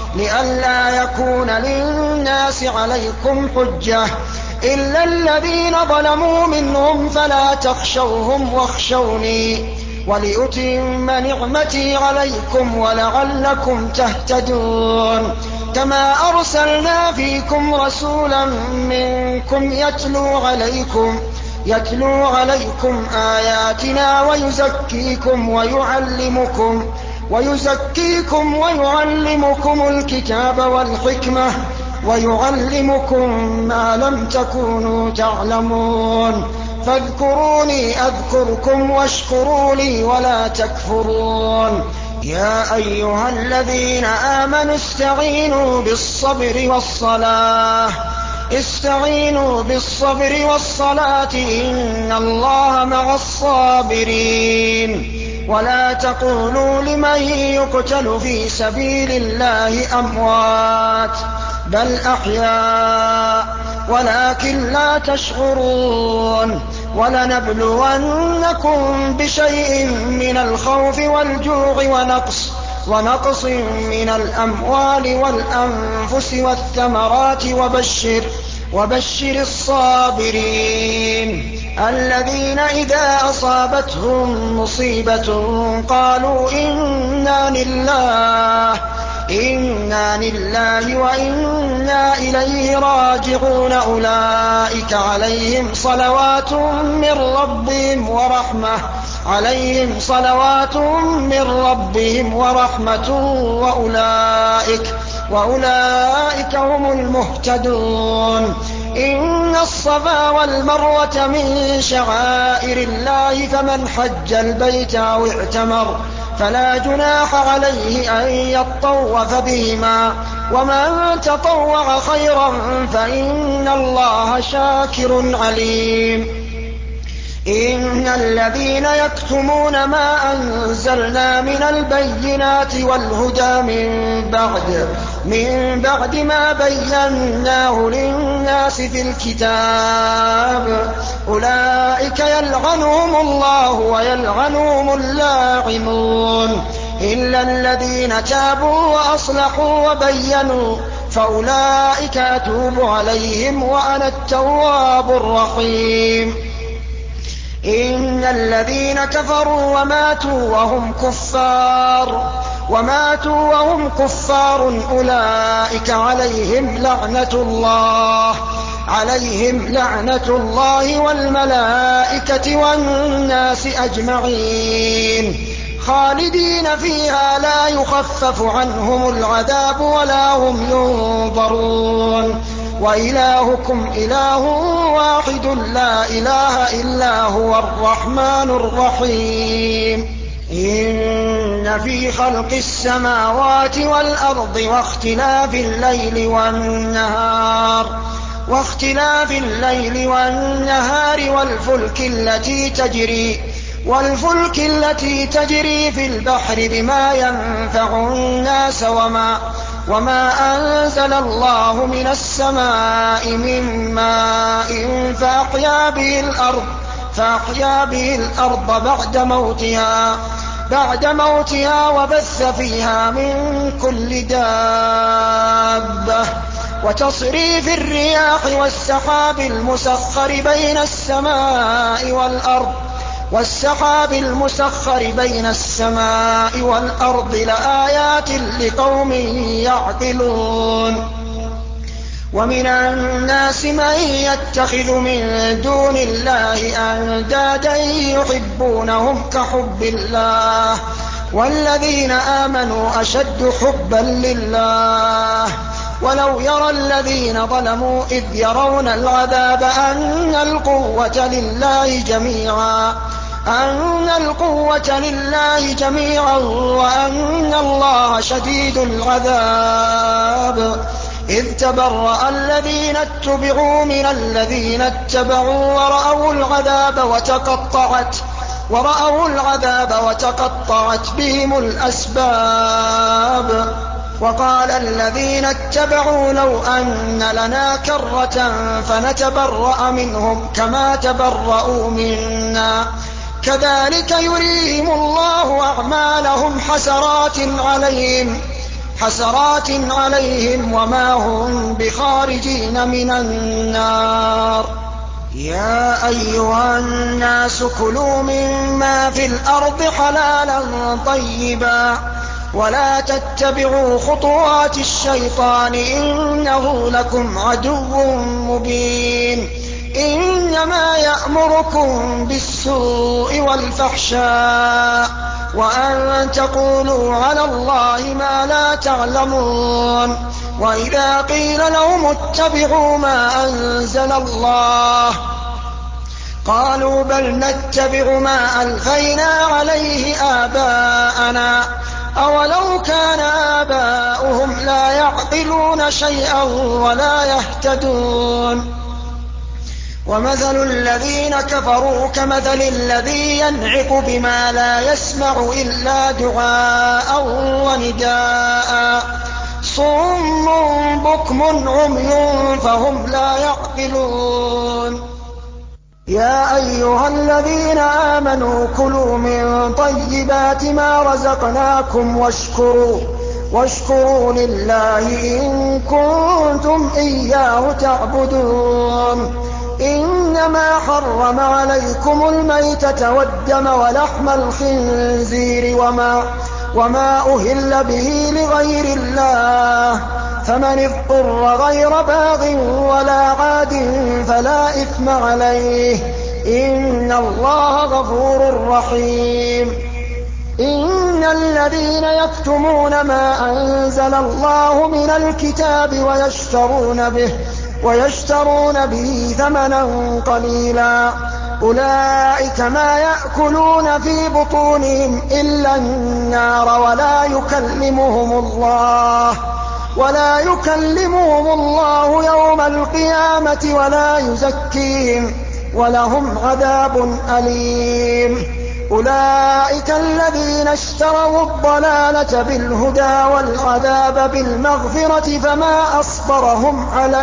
لئلا يكون للناس عليكم حجة إلا الذين ظلموا منهم فلا تخشوهم واخشوني ولأتم نعمتي عليكم ولعلكم تهتدون كما أرسلنا فيكم رسولا منكم يتلو عليكم يتلو عليكم آياتنا ويزكيكم ويعلمكم ويزكيكم ويعلمكم الكتاب والحكمة ويعلمكم ما لم تكونوا تعلمون فاذكروني أذكركم واشكروا لي ولا تكفرون يا أيها الذين آمنوا استعينوا بالصبر والصلاة استعينوا بالصبر والصلاة إن الله مع الصابرين ولا تقولوا لمن يقتل في سبيل الله أموات بل أحياء ولكن لا تشعرون ولنبلونكم بشيء من الخوف والجوع ونقص ونقص من الأموال والأنفس والثمرات وبشر وبشر الصابرين الذين إذا أصابتهم مصيبة قالوا إنا لله إنا لله وإنا إليه راجعون أولئك عليهم صلوات من ربهم ورحمة عليهم صلوات من ربهم ورحمة وأولئك وأولئك هم المهتدون إن الصفا والمروة من شعائر الله فمن حج البيت أو اعتمر فلا جناح عليه أن يطوف بهما ومن تطوع خيرا فإن الله شاكر عليم إن الذين يكتمون ما أنزلنا من البينات والهدى من بعد من بعد ما بيناه للناس في الكتاب أولئك يلعنهم الله ويلعنهم اللاعنون إلا الذين تابوا وأصلحوا وبينوا فأولئك أتوب عليهم وأنا التواب الرحيم إن الذين كفروا وماتوا وهم كفار وماتوا وهم كفار أولئك عليهم لعنة الله عليهم عليهم لعنة الله والملائكة والناس أجمعين خالدين فيها لا يخفف عنهم العذاب ولا هم ينظرون وإلهكم إله واحد لا إله إلا هو الرحمن الرحيم إن في خلق السماوات والأرض واختلاف الليل والنهار واختلاف الليل والنهار والفلك التي تجري والفلك التي تجري في البحر بما ينفع الناس وما وما أنزل الله من السماء من ماء فأحيا به الأرض فأحيا به الأرض بعد موتها بعد موتها وبث فيها من كل دابة وتصريف الرياح والسحاب المسخر بين السماء والأرض والسحاب المسخر بين السماء والأرض لآيات لقوم يعقلون ومن الناس من يتخذ من دون الله أندادا يحبونهم كحب الله والذين آمنوا أشد حبا لله ولو يرى الذين ظلموا إذ يرون العذاب أن القوة لله جميعا أن القوة لله جميعا وأن الله شديد العذاب إذ تبرأ الذين اتبعوا من الذين اتبعوا ورأوا العذاب وتقطعت ورأوا العذاب وتقطعت بهم الأسباب وقال الذين اتبعوا لو أن لنا كرة فنتبرأ منهم كما تبرأوا منا كذلك يريهم الله أعمالهم حسرات عليهم حسرات عليهم وما هم بخارجين من النار يا أيها الناس كلوا مما في الأرض حلالا طيبا ولا تتبعوا خطوات الشيطان إنه لكم عدو مبين إنما يأمركم بالسوء والفحشاء وأن تقولوا على الله ما لا تعلمون وإذا قيل لهم اتبعوا ما أنزل الله قالوا بل نتبع ما ألفينا عليه آباءنا أولو كان آباؤهم لا يعقلون شيئا ولا يهتدون ومثل الذين كفروا كمثل الذي ينعق بما لا يسمع إلا دعاء ونداء صم بكم عمي فهم لا يعقلون يا أيها الذين آمنوا كلوا من طيبات ما رزقناكم واشكروا واشكروا لله إن كنتم إياه تعبدون إنما حرم عليكم الميتة والدم ولحم الخنزير وما, وما أهل به لغير الله فمن اضطر غير باغ ولا عاد فلا إثم عليه إن الله غفور رحيم إن الذين يكتمون ما أنزل الله من الكتاب ويشترون به ويشترون به ثمنا قليلا أولئك ما يأكلون في بطونهم إلا النار ولا يكلمهم الله ولا يكلمهم الله يوم القيامة ولا يزكيهم ولهم عذاب أليم أولئك الذين اشتروا الضلالة بالهدى والعذاب بالمغفرة فما أصبرهم على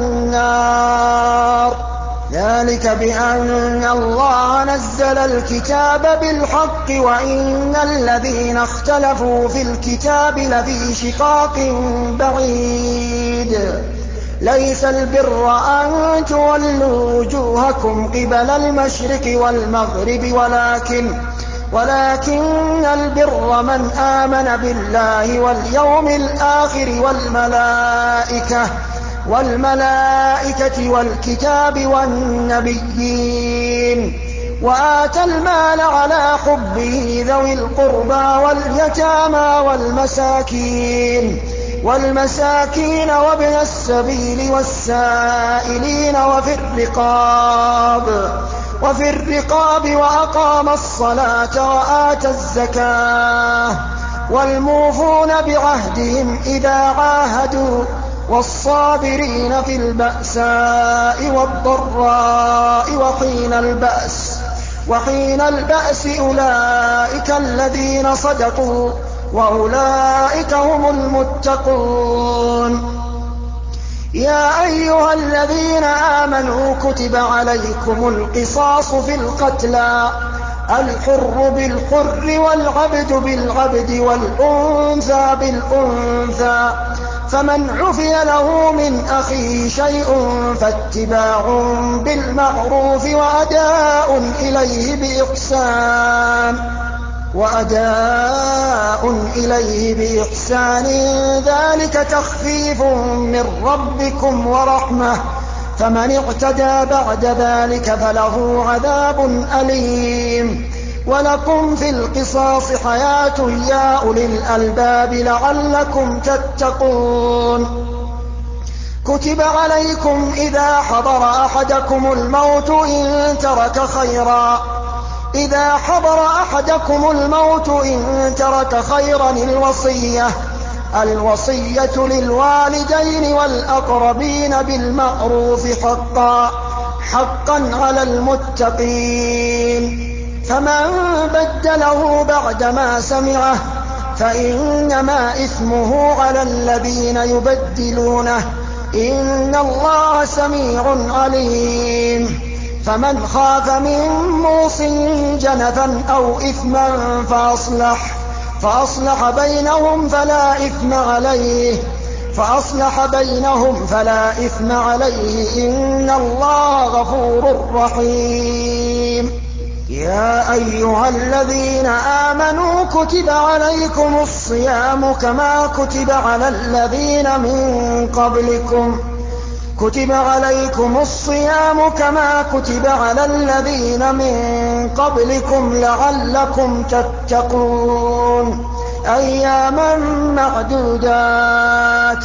النار ذلك بأن الله نزل الكتاب بالحق وإن الذين اختلفوا في الكتاب لفي شقاق بعيد ليس البر أن تولوا وجوهكم قبل المشرق والمغرب ولكن ولكن البر من آمن بالله واليوم الآخر والملائكة وَالْمَلَائِكَةِ وَالْكِتَابِ وَالنَّبِيِّينَ وَآتَى الْمَالَ عَلَىٰ حُبِّهِ ذَوِي الْقُرْبَىٰ وَالْيَتَامَىٰ وَالْمَسَاكِينَ وَالْمَسَاكِينَ وَابْنَ السَّبِيلِ وَالسَّائِلِينَ وَفِي الرِّقَابِ وفي الرقاب وَأَقَامَ الصَّلَاةَ وَآتَى الزَّكَاةَ وَالْمُوفُونَ بِعَهْدِهِمْ إِذَا عَاهَدُوا وَالصَّابِرِينَ فِي الْبَأْسَاءِ وَالضَّرَّاءِ وَحِينَ الْبَأْسِ وَحِينَ الْبَأْسِ أُولَٰئِكَ الَّذِينَ صَدَقُوا وَأُولَٰئِكَ هُمُ الْمُتَّقُونَ. يَا أَيُّهَا الَّذِينَ آمَنُوا كُتِبَ عَلَيْكُمُ الْقِصَاصُ فِي الْقَتْلَى الْحُرُّ بِالْحُرِّ وَالْعَبْدُ بِالْعَبْدِ وَالْأُنثَىٰ بِالْأُنثَىٰ فَمَنْ عُفِيَ لَهُ مِنْ أَخِيهِ شَيْءٌ فَاتِّبَاعٌ بِالْمَعْرُوفِ وَأَدَاءٌ إِلَيْهِ بِإِحْسَانٍ وَأَدَاءٌ إِلَيْهِ بِإِحْسَانٍ ذَٰلِكَ تَخْفِيفٌ مِّن رَّبِّكُمْ وَرَحْمَةٌ ۚ فَمَنِ اعْتَدَىٰ بَعْدَ ذَٰلِكَ فَلَهُ عَذَابٌ أَلِيمٌ. وَلَكُمْ فِي الْقِصَاصِ حَيَاةٌ يَا أُولِي الْأَلْبَابِ لَعَلَّكُمْ تَتَّقُونَ. كُتِبَ عَلَيْكُمْ إِذَا حَضَرَ أَحَدَكُمُ الْمَوْتُ إِن تَرَكَ خَيْرًا إِذَا حَضَرَ أَحَدَكُمُ الْمَوْتُ إِن تَرَكَ خَيْرًا الْوَصِيَّةُ الْوَصِيَّةُ لِلْوَالِدَيْنِ وَالْأَقْرَبِينَ بِالْمَعْرُوفِ حَقًّا حَقًّا عَلَى الْمُتَّقِينَ. فَمَن بَدَّلَهُ بَعْدَمَا سَمِعَهُ فَإِنَّمَا إِثْمُهُ عَلَى الَّذِينَ يُبَدِّلُونَهُ ۚ إِنَّ اللَّهَ سَمِيعٌ عَلِيمٌ. فَمَنْ خَافَ مِن مُّوصٍ جَنَفًا أَوْ إِثْمًا فَأَصْلَحَ فَأَصْلَحَ بَيْنَهُمْ فَلَا إِثْمَ عَلَيْهِ فَأَصْلَحَ بَيْنَهُمْ فَلَا إِثْمَ عَلَيْهِ إِنَّ اللَّهَ غَفُورٌ رَّحِيمٌ. يَا أَيُّهَا الَّذِينَ آمَنُوا كُتِبَ عَلَيْكُمُ الصِّيَامُ كَمَا كُتِبَ عَلَى الَّذِينَ مِن قَبْلِكُمْ كُتِبَ عَلَيْكُمُ الصِّيَامُ كَمَا كُتِبَ عَلَى الَّذِينَ مِن قَبْلِكُمْ لَعَلَّكُمْ تَتَّقُونَ. أَيَّامًا مَّعْدُودَاتٍ.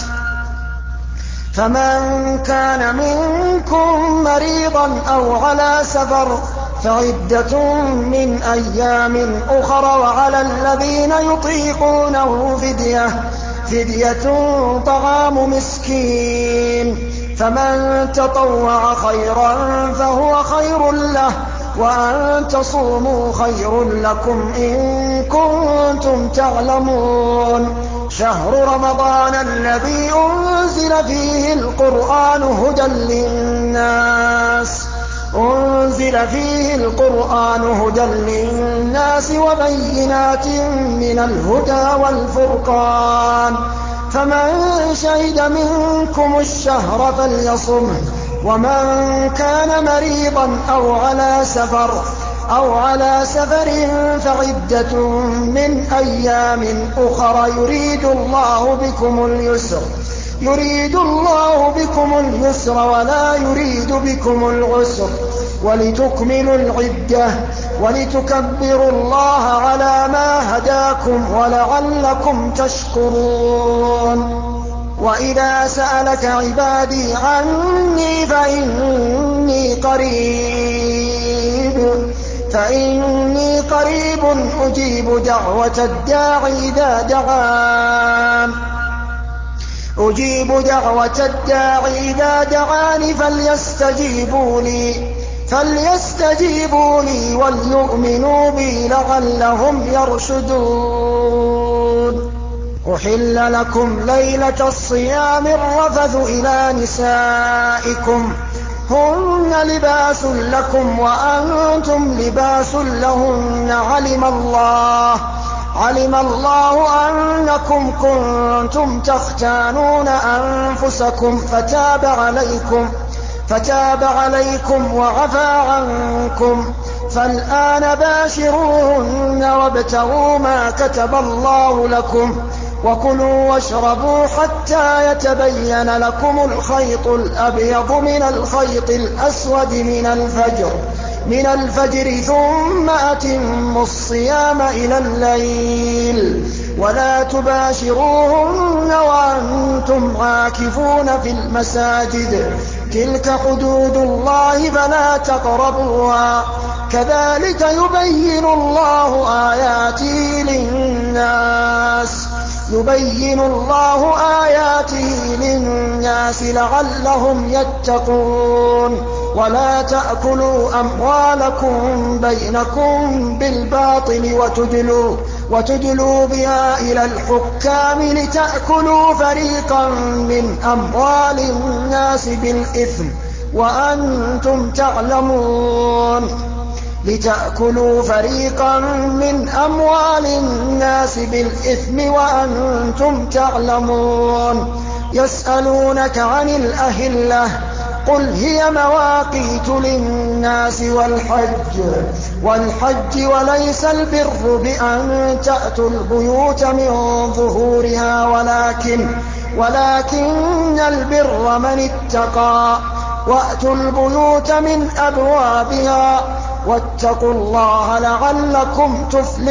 فَمَن كَانَ مِنكُم مَّرِيضًا أَوْ عَلَىٰ سَفَرٍ فَعِدَّةٌ مِّنْ أَيَّامٍ أُخَرَ ۖ وَعَلَى الَّذِينَ يُطِيقُونَهُ فِدْيَةٌ فِدْيَةٌ طَعَامُ مِسْكِينٍ. فَمَن تَطَوَّعَ خَيْرًا فَهُوَ خَيْرٌ لَّهُ ۚ وَأَن تَصُومُوا خَيْرٌ لَّكُمْ إِن كُنتُمْ تَعْلَمُونَ. شَهْرُ رَمَضَانَ الَّذِي أُنزِلَ فِيهِ الْقُرْآنُ هُدًى لِّلنَّاسِ أُنزِلَ فِيهِ الْقُرْآنُ هُدًى لِّلنَّاسِ وَبَيِّنَاتٍ مِّنَ الْهُدَىٰ وَالْفُرْقَانِ ۚ فَمَن شَهِدَ مِنكُمُ الشَّهْرَ فَلْيَصُمْهُ ۖ وَمَن كَانَ مَرِيضًا أَوْ عَلَىٰ سَفَرٍ أَوْ عَلَىٰ سَفَرٍ فَعِدَّةٌ مِّنْ أَيَّامٍ أُخَرَ يُرِيدُ اللَّهُ بِكُمُ الْيُسْرَ يُرِيدُ اللَّهُ بِكُمُ الْيُسْرَ وَلَا يُرِيدُ بِكُمُ الْعُسْرَ وَلِتُكْمِلُوا الْعِدَّةَ وَلِتُكَبِّرُوا اللَّهَ عَلَىٰ مَا هَدَاكُمْ وَلَعَلَّكُمْ تَشْكُرُونَ. وَإِذَا سَأَلَكَ عِبَادِي عَنِّي فَإِنِّي قَرِيبٌ فَإِنِّي قَرِيبٌ أُجِيبُ دَعْوَةَ الدَّاعِ إِذَا دَعَانِ أُجِيبُ دَعْوَةَ الدَّاعِ إِذَا دَعَانِ فَلْيَسْتَجِيبُوا لِي فَلْيَسْتَجِيبُوا لِي وَلْيُؤْمِنُوا بِي لَعَلَّهُمْ يَرْشُدُونَ. أُحِلَّ لَكُمْ لَيْلَةَ الصِّيَامِ الرَّفَثُ إِلَىٰ نِسَائِكُمْ هُنَّ لِبَاسٌ لَّكُمْ وَأَنتُمْ لِبَاسٌ لَّهُنَّ عَلِمَ اللَّهُ عَلِمَ اللَّهُ أَنَّكُمْ كُنتُمْ تَخْتَانُونَ أَنفُسَكُمْ فَتَابَ عَلَيْكُمْ فَتَابَ عَلَيْكُمْ وَعَفَا عَنكُمْ، فَالْآنَ بَاشِرُوهُنَّ وَابْتَغُوا مَا كَتَبَ اللَّهُ لَكُمْ وكلوا واشربوا حتى يتبين لكم الخيط الأبيض من الخيط الأسود من الفجر من الفجر ثم أتموا الصيام إلى الليل ولا تباشروهن وأنتم عاكفون في المساجد تلك حدود الله فلا تقربوها كذلك يبين الله آياته للناس يبين الله آياته للناس لعلهم يتقون ولا تأكلوا أموالكم بينكم بالباطل وتدلوا, وتدلوا بها إلى الحكام لتأكلوا فريقا من أموال الناس بالإثم وأنتم تعلمون لتأكلوا فريقا من أموال الناس بالإثم وأنتم تعلمون يسألونك عن الأهلة قل هي مواقيت للناس والحج والحج وليس البر بأن تأتوا البيوت من ظهورها ولكن ولكن البر من اتقى وأتوا البيوت من أبوابها واتقوا الله لعلكم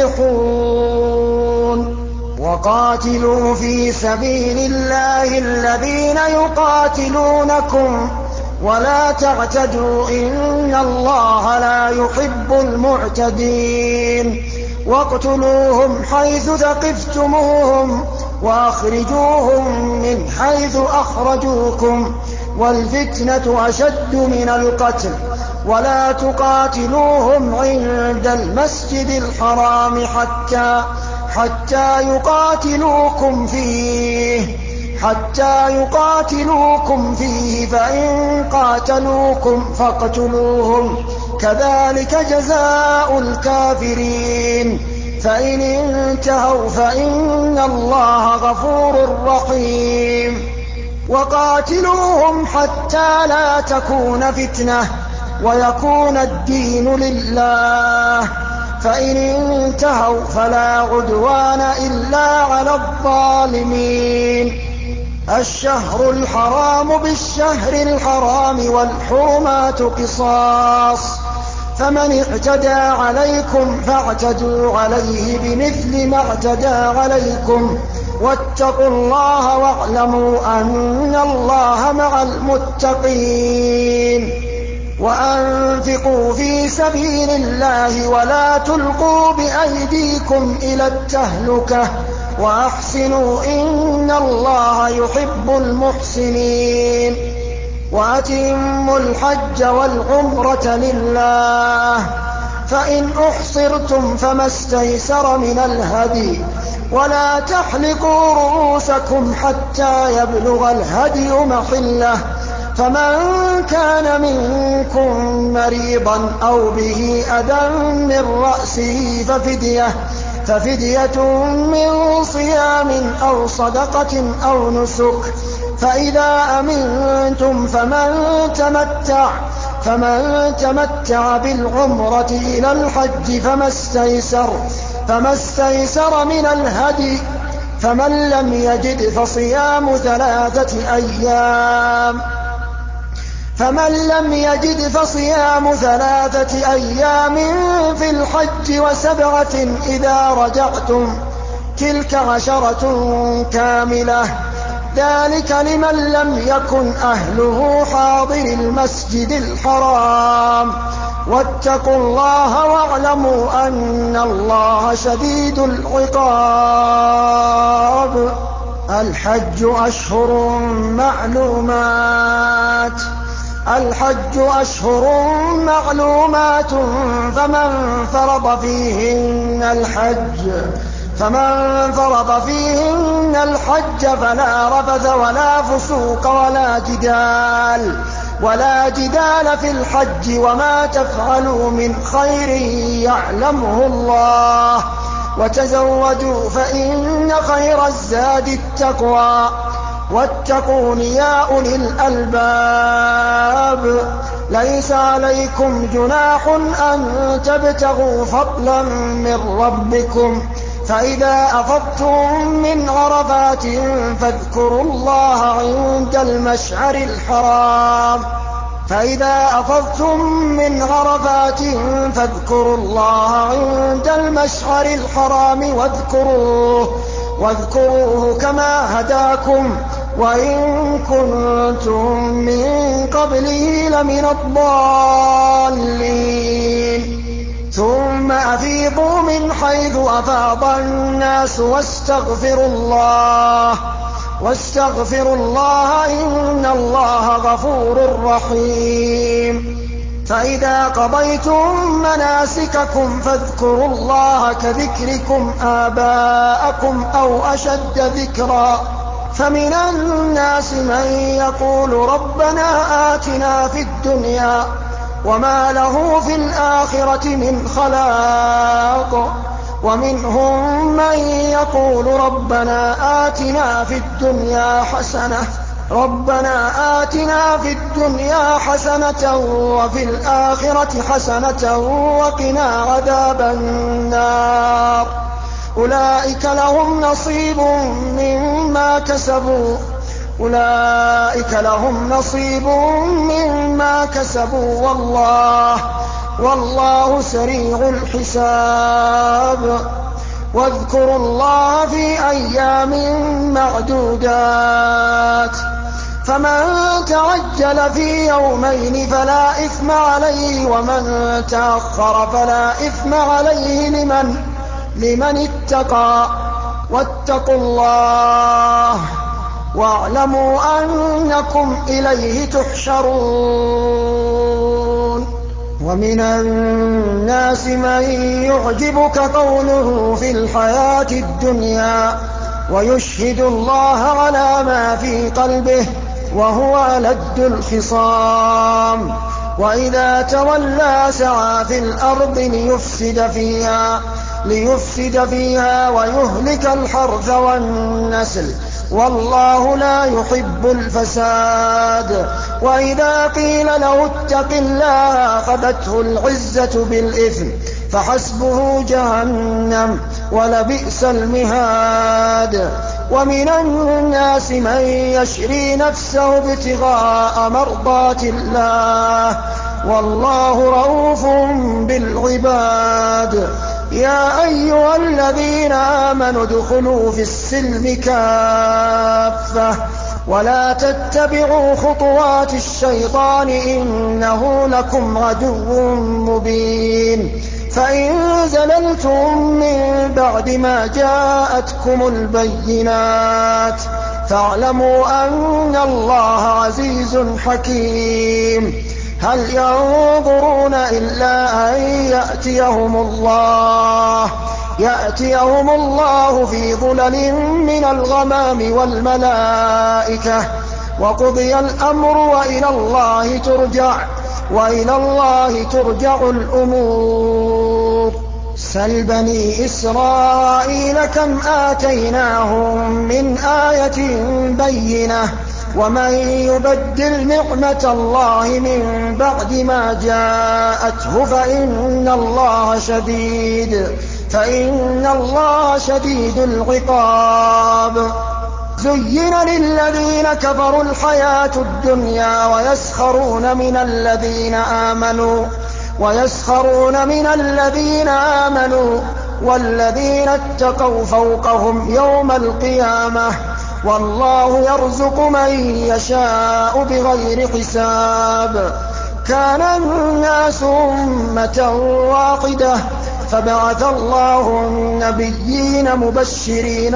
تفلحون وقاتلوا في سبيل الله الذين يقاتلونكم ولا تعتدوا إن الله لا يحب المعتدين واقتلوهم حيث ثقفتموهم وأخرجوهم من حيث أخرجوكم والفتنة أشد من القتل ولا تقاتلوهم عند المسجد الحرام حتى حتى يقاتلوكم فيه حتى يقاتلوكم فيه فإن قاتلوكم فاقتلوهم كذلك جزاء الكافرين فإن انتهوا فإن الله غفور رحيم وقاتلوهم حتى لا تكون فتنة ويكون الدين لله فإن انتهوا فلا عدوان إلا على الظالمين الشهر الحرام بالشهر الحرام والحرمات قصاص فمن اعتدى عليكم فاعتدوا عليه بمثل ما اعتدى عليكم واتقوا الله واعلموا أن الله مع المتقين وأنفقوا في سبيل الله ولا تلقوا بأيديكم إلى التهلكة وأحسنوا إن الله يحب المحسنين وأتموا الحج والعمرة لله فإن أحصرتم فما استيسر من الهدي ولا تحلقوا رؤوسكم حتى يبلغ الهدي محله فمن كان منكم مريضا أو به أذى من رأسه ففدية ففدية من صيام أو صدقة أو نسك فإذا أمنتم فمن تمتع فمن تمتع بالعمرة إلى الحج فما استيسر فما استيسر من الهدي فمن لم يجد فصيام ثلاثة أيام فمن لم يجد فصيام ثلاثة أيام في الحج وسبعة إذا رجعتم تلك عشرة كاملة ذلك لمن لم يكن أهله حاضر المسجد الحرام واتقوا الله واعلموا أن الله شديد العقاب الحج أشهر معلومات الحج أشهر معلومات فمن فرض فيهن الحج فمن فرض فيهن الحج فلا رفث ولا فسوق ولا جدال ولا جدال في الحج وما تفعلوا من خير يعلمه الله وتزودوا فإن خير الزاد التقوى واتقون يا أولي الألباب ليس عليكم جناح أن تبتغوا فضلا من ربكم فإذا أفضتم من عرفات فاذكروا الله عند المشعر الحرام فإذا أفضتم من عرفات فاذكروا الله عند المشعر الحرام واذكروه, واذكروه كما هداكم وإن كنتم من قبله لمن الضالين ثم أفيضوا من حيث أفاض الناس واستغفروا الله واستغفروا الله إن الله غفور رحيم فإذا قضيتم مناسككم فاذكروا الله كذكركم آباءكم أو أشد ذكرا فمن الناس من يقول ربنا آتنا في الدنيا وما له في الآخرة من خلاق ومنهم من يقول ربنا آتنا في الدنيا حسنة ربنا آتنا في الدنيا حسنة وفي الآخرة حسنة وقنا عذاب النار أولئك لهم نصيب مما كسبوا أولئك لهم نصيب مما كسبوا والله والله سريع الحساب واذكروا الله في أيام معدودات فمن تعجل في يومين فلا إثم عليه ومن تأخر فلا إثم عليه لمن, لمن اتقى واتقوا الله واعلموا أنكم إليه تحشرون ومن الناس من يعجبك قوله في الحياة الدنيا ويشهد الله على ما في قلبه وهو ألد الخصام وإذا تولى سعى في الأرض ليفسد فيها, ليفسد فيها ويهلك الحرث والنسل والله لا يحب الفساد وإذا قيل له اتق الله أخذته العزة بالإثم فحسبه جهنم ولبئس المهاد ومن الناس من يشري نفسه ابتغاء مرضات الله والله رؤوف بالعباد يا أيها الذين آمنوا ادخلوا في السلم كافة ولا تتبعوا خطوات الشيطان إنه لكم عدو مبين فإن زللتم من بعد ما جاءتكم البينات فاعلموا أن الله عزيز حكيم هل ينظرون إلا أن يأتيهم الله يأتيهم الله في ظلل من الغمام والملائكة وقضي الأمر وإلى الله ترجع وإلى الله ترجع الأمور سل بني إسرائيل كم آتيناهم من آية بينة ومن يبدل نعمة الله من بعد ما جاءته فإن الله شديد فإن الله شديد العقاب زين للذين كفروا الحياة الدنيا ويسخرون من الذين آمنوا ويسخرون من الذين آمنوا والذين اتقوا فوقهم يوم القيامة والله يرزق من يشاء بغير حساب كان الناس أمة واحدة فبعث الله النبيين مبشرين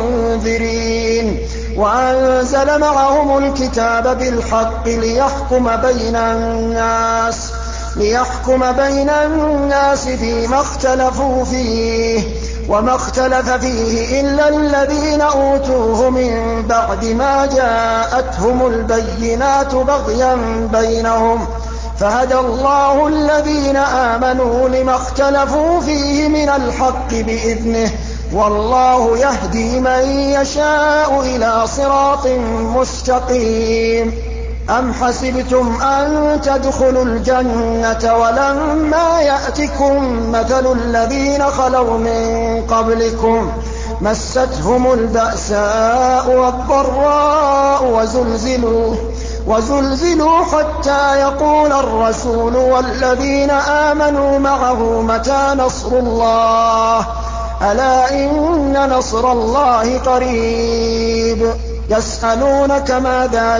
ومنذرين وأنزل معهم الكتاب بالحق ليحكم بين الناس ليحكم بين الناس فيما اختلفوا فيه وما اختلف فيه إلا الذين أوتوه من بعد ما جاءتهم البينات بغيا بينهم فهدى الله الذين آمنوا لما اختلفوا فيه من الحق بإذنه والله يهدي من يشاء إلى صراط مستقيم أَمْ حَسِبْتُمْ أَن تَدْخُلُوا الْجَنَّةَ وَلَمَّا يَأْتِكُم مَّثَلُ الَّذِينَ خَلَوْا مِن قَبْلِكُم مَّسَّتْهُمُ الْبَأْسَاءُ وَالضَّرَّاءُ وَزُلْزِلُوا وَزُلْزِلُوا حَتَّىٰ يَقُولَ الرَّسُولُ وَالَّذِينَ آمَنُوا مَعَهُ مَتَىٰ نَصْرُ اللَّهِ ۗ أَلَا إِنَّ نَصْرَ اللَّهِ قَرِيبٌ. يَسْأَلُونَكَ مَاذَا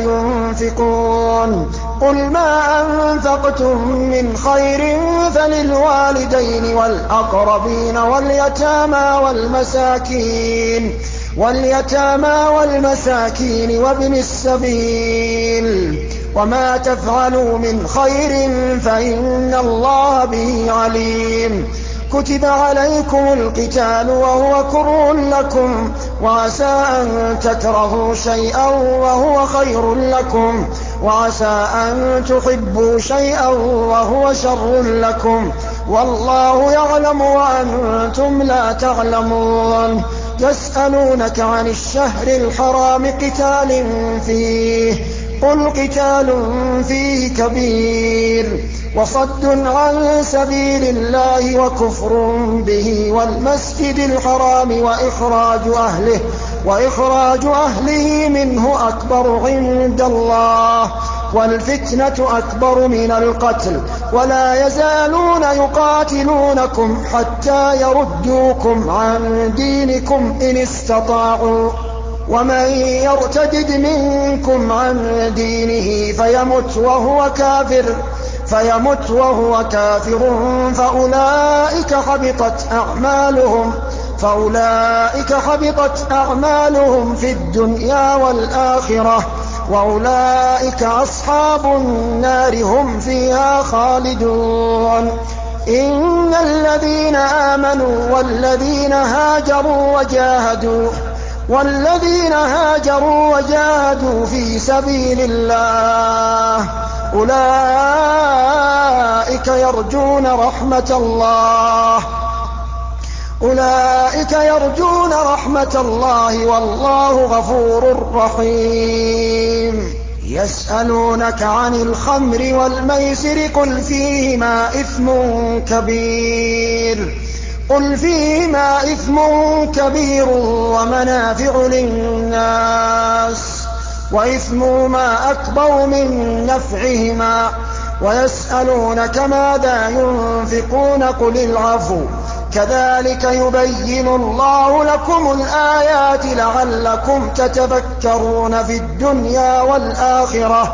يُنفِقُونَ قُلْ مَا أَنفَقْتُم مِّنْ خَيْرٍ فَلِلْوَالِدَيْنِ وَالْأَقْرَبِينَ وَالْيَتَامَىٰ وَالْمَسَاكِينِ وَالْيَتَامَىٰ وَالْمَسَاكِينِ وَابْنِ السَّبِيلِ ۗ وَمَا تَفْعَلُوا مِنْ خَيْرٍ فَإِنَّ اللَّهَ بِهِ عَلِيمٌ. كُتِبَ عَلَيْكُمُ الْقِتَالُ وَهُوَ كُرْهٌ لَّكُمْ وَعَسَىٰ أَن تَكْرَهُوا شَيْئًا وَهُوَ خَيْرٌ لَّكُمْ وَعَسَىٰ أَن تُحِبُّوا شَيْئًا وَهُوَ شَرٌّ لَّكُمْ وَاللَّهُ يَعْلَمُ وَأَنتُمْ لَا تَعْلَمُونَ. يَسْأَلُونَكَ عَنِ الشَّهْرِ الْحَرَامِ قِتَالٍ فِيهِ ۖ قُلْ قِتَالٌ فِيهِ كَبِيرٌ وَصَدٌّ عَن سَبِيلِ اللَّهِ وَكُفْرٌ بِهِ وَالْمَسْجِدِ الْحَرَامِ وَإِخْرَاجُ أَهْلِهِ وَإِخْرَاجُ أَهْلِهِ مِنْهُ أَكْبَرُ عِندَ اللَّهِ وَالْفِتْنَةُ أَكْبَرُ مِنَ الْقَتْلِ وَلَا يَزَالُونَ يُقَاتِلُونَكُمْ حَتَّىٰ يَرُدُّوكُمْ عَن دِينِكُمْ إِنِ اسْتَطَاعُوا ۚ وَمَن يَرْتَدِدْ مِنكُمْ عَن دِينِهِ فَيَمُتْ وَهُوَ كَافِرٌ فيمت وهو كافر فأولئك حبطت أعمالهم فأولئك حبطت أعمالهم في الدنيا والآخرة وأولئك أصحاب النار هم فيها خالدون. إن الذين آمنوا والذين هاجروا وجاهدوا والذين هاجروا وجاهدوا في سبيل الله أولئك يرجون رحمة الله أولئك يرجون رحمة الله والله غفور رحيم. يسألونك عن الخمر والميسر قل فيهما إثم كبير قل فيهما إثم كبير ومنافع للناس وإثمهما أكبر من نفعهما ويسألونك ماذا ينفقون قل العفو كذلك يبين الله لكم الآيات لعلكم تتفكرون في الدنيا والآخرة.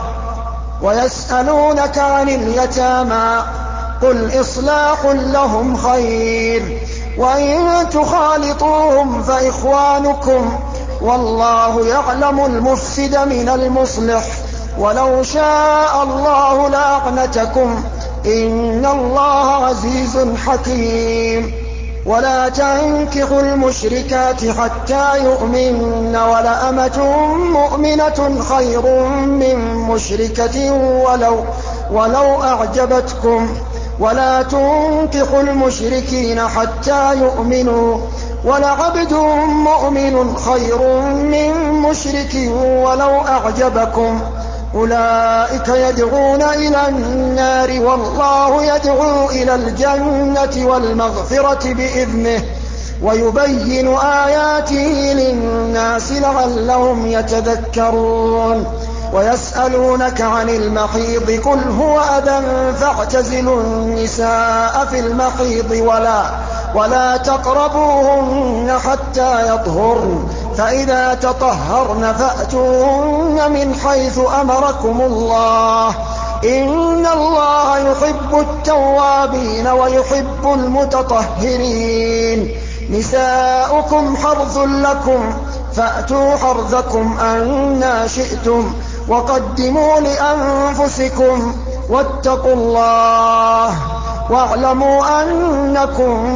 ويسألونك عن اليتامى قل إصلاح لهم خير وإن تخالطوهم فإخوانكم والله يعلم المفسد من المصلح ولو شاء الله لأعنتكم إن الله عزيز حكيم. ولا تنكحوا المشركات حتى يؤمنن ولأمة مؤمنة خير من مشركة ولو, ولو أعجبتكم ولا تنكحوا المشركين حتى يؤمنوا ولعبد مؤمن خير من مشرك ولو أعجبكم أولئك يدعون إلى النار والله يدعو إلى الجنة والمغفرة بإذنه ويبين آياته للناس لعلهم يتذكرون. ويسألونك عن المحيض قل هو أذى فاعتزلوا النساء في المحيض ولا, ولا تقربوهن حتى يطهرن فإذا تطهرن فأتوهن من حيث أمركم الله إن الله يحب التوابين ويحب المتطهرين. نساؤكم حرث لكم فأتوا حرثكم أنى شئتم وقدموا لأنفسكم واتقوا الله واعلموا أنكم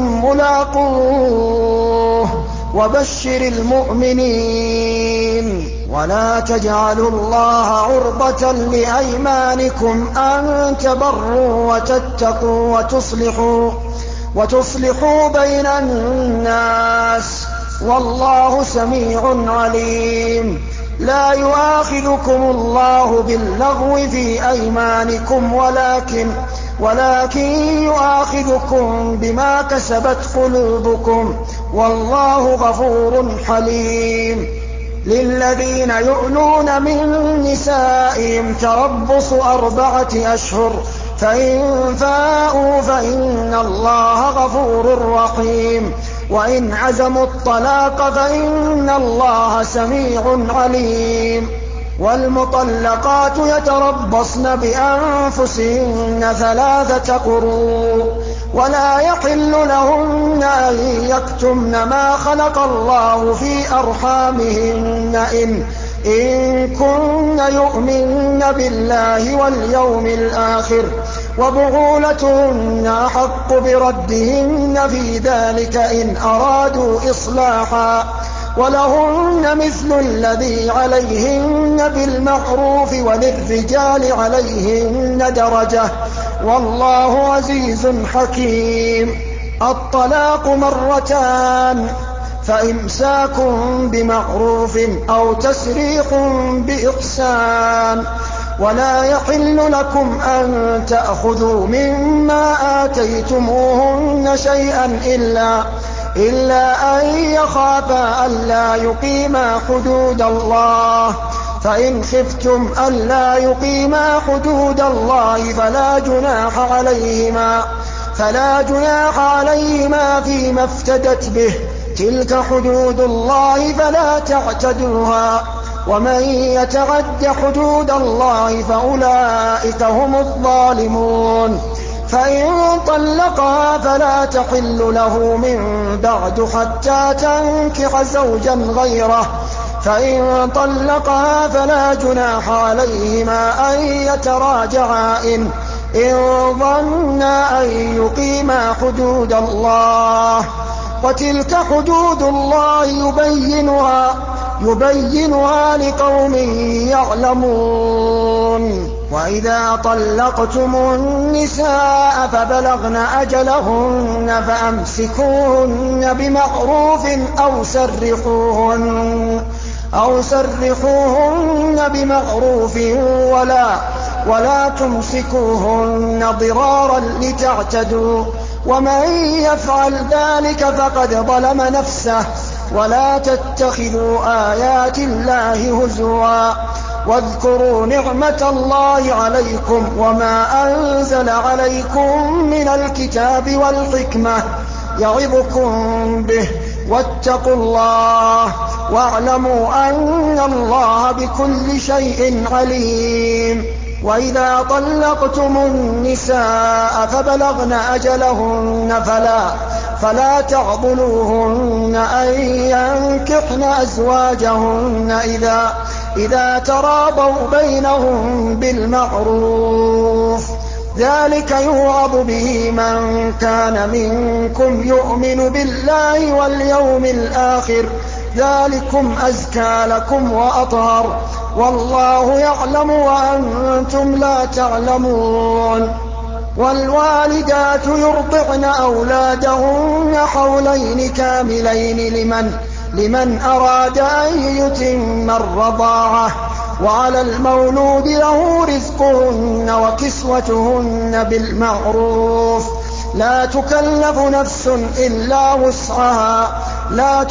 ملاقوه وبشر المؤمنين. ولا تجعلوا الله عرضة لأيمانكم أن تبروا وتتقوا وتصلحوا, وتصلحوا بين الناس والله سميع عليم. لا يؤاخذكم الله باللغو في أيمانكم ولكن ولكن يؤاخذكم بما كسبت قلوبكم والله غفور حليم. للذين يؤلون من نسائهم تربص أربعة أشهر فإن فاءوا فإن الله غفور رحيم. وإن عزموا الطلاق فإن الله سميع عليم. والمطلقات يتربصن بأنفسهن ثلاثة قروء ولا يحل لهن أن يكتمن ما خلق الله في أرحامهن إن, إن كن يؤمن بالله واليوم الآخر وبعولتهن أحق بردهن في ذلك إن أرادوا إصلاحا ولهن مثل الذي عليهن بالمعروف وللرجال عليهن درجة والله عزيز حكيم. الطلاق مرتان فإمساك بمعروف أو تسريح بإحسان. ولا يحل لكم أن تأخذوا مما آتيتموهن شيئا إلا إلا أن يخافا ألا يقيما حدود الله فإن خفتم ألا يقيما حدود الله فلا جناح عليهما فلا جناح عليهما فيما افتدت به تلك حدود الله فلا تعتدوها ومن يتعد حدود الله فأولئك هم الظالمون. فإن طلقها فلا تحل له من بعد حتى تنكح زوجا غيره فإن طلقها فلا جناح عليهما أن يتراجعا إن, إن ظنا أن يقيما حدود الله وتلك حدود الله يبينها يبينها لقوم يعلمون. وإذا طلقتم النساء فبلغن أجلهن فأمسكوهن بمعروف أو سرحوهن أو سرحوهن بمعروف ولا ولا تمسكوهن ضرارا لتعتدوا ومن يفعل ذلك فقد ظلم نفسه. ولا تتخذوا آيات الله هزوا واذكروا نعمة الله عليكم وما أنزل عليكم من الكتاب والحكمة يعظكم به واتقوا الله واعلموا أن الله بكل شيء عليم. وإذا طلقتم النساء فبلغن أجلهن فلا فلا تعضلوهن أن ينكحن أزواجهن إذا إذا تراضوا بينهم بالمعروف ذلك يوعظ به من كان منكم يؤمن بالله واليوم الآخر ذلكم أزكى لكم وأطهر والله يعلم وأنتم لا تعلمون. والوالدات يرضعن أولادهن حولين كاملين لمن لمن أراد أن يتم الرضاعة وعلى المولود له رزقهن وكسوتهن بالمعروف لا تكلف نفس إلا وسعها لا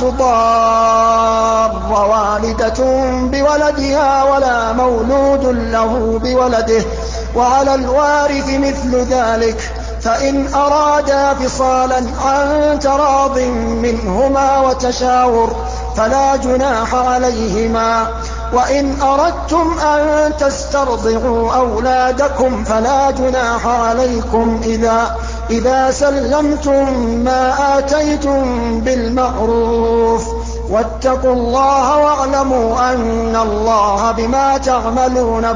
تضار والدة بولدها ولا مولود له بولده وعلى الوارث مثل ذلك فإن أرادا فصالا عن تراض منهما وتشاور فلا جناح عليهما. وإن أردتم أن تسترضعوا أولادكم فلا جناح عليكم إذا إذا سلمتم ما آتيتم بالمعروف واتقوا الله واعلموا أن الله بما تعملون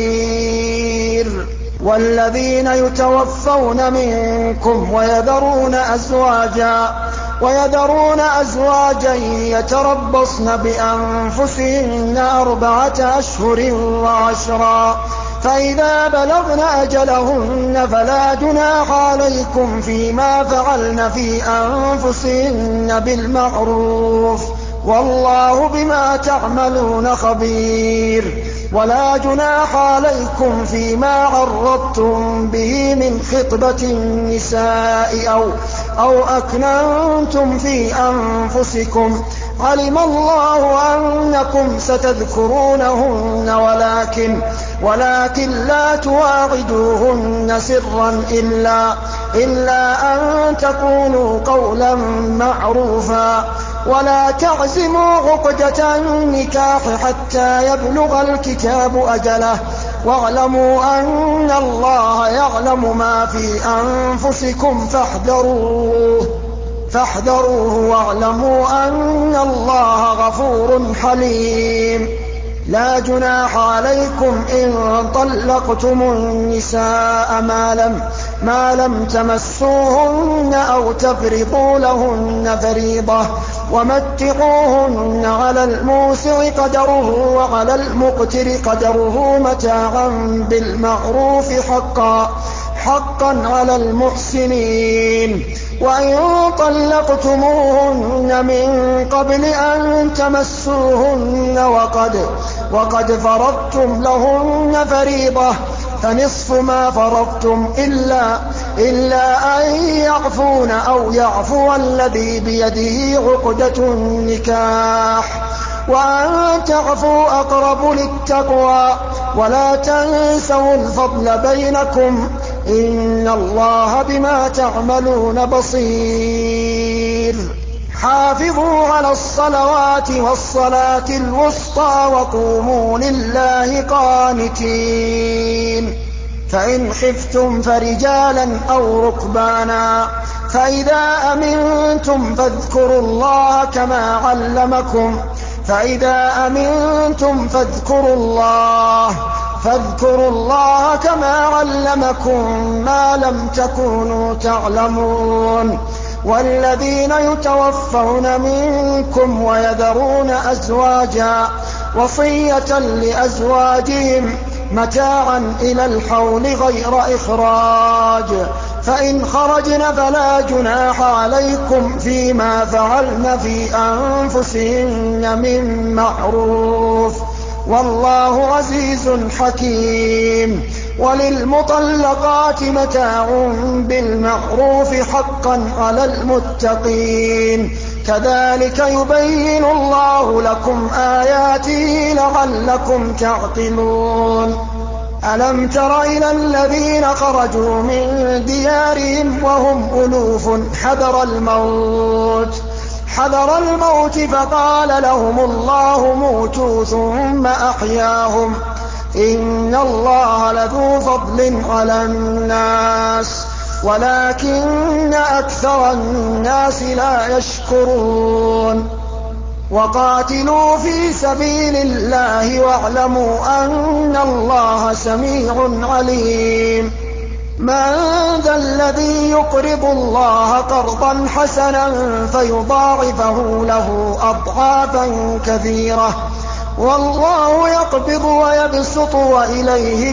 بصير. والذين يتوفون منكم ويذرون أزواجا ويذرون أزواجا يتربصن بأنفسهن أربعة أشهر وعشرا فإذا بلغن أجلهن فلا جناح عليكم فيما فعلن في أنفسهن بالمعروف والله بما تعملون خبير. ولا جناح عليكم فيما عرضتم به من خطبة النساء أو, أو أكننتم في أنفسكم، علم الله أنكم ستذكرونهن ولكن, ولكن لا تواعدوهن سرا إلا, إلا أن تقولوا قولا معروفا. ولا تعزموا عقدة النكاح حتى يبلغ الكتاب أجله، واعلموا أن الله يعلم ما في أنفسكم فاحذروه, فاحذروه واعلموا أن الله غفور حليم. لا جناح عليكم إن طلقتم النساء ما لم, ما لم تمسوهن أو تفرضوا لهن فريضة، ومتعوهن على الموسع قدره وعلى المقتر قدره متاعا بالمعروف حقا, حقا على المحسنين. وإن طلقتموهن من قبل أن تمسوهن وقد, وقد فرضتم لهن فريضة فنصف ما فرضتم إلا, إلا أن يعفون أو يعفو الذي بيده عقدة النكاح، وأن تعفوا أقرب للتقوى. ولا تنسوا الفضل بينكم، إن الله بما تعملون بصير. حافظوا على الصلوات والصلاة الوسطى وقوموا لله قانتين. فإن خفتم فرجالا أو ركبانا فإذا أمنتم فاذكروا الله كما علمكم فإذا أمنتم فاذكروا الله فاذكروا الله كما علمكم ما لم تكونوا تعلمون. والذين يتوفون منكم ويذرون أزواجا وصية لأزواجهم متاعا إلى الحول غير إخراج، فإن خرجن فلا جناح عليكم فيما فعلن في أنفسهن من معروف، والله عزيز حكيم. وللمطلقات متاع بالمعروف حقا على المتقين، كذلك يبين الله لكم آياته لعلكم تعقلون. ألم تر إلى الذين خرجوا من ديارهم وهم ألوف حذر الموت حذر الموت فقال لهم الله موتوا ثم أحياهم، إن الله لذو فضل على الناس ولكن أكثر الناس لا يشكرون. وقاتلوا في سبيل الله واعلموا أن الله سميع عليم. من ذا الذي يقرض الله قرضا حسنا فيضاعفه له أضعافا كثيرة، والله يقبض ويبسط وإليه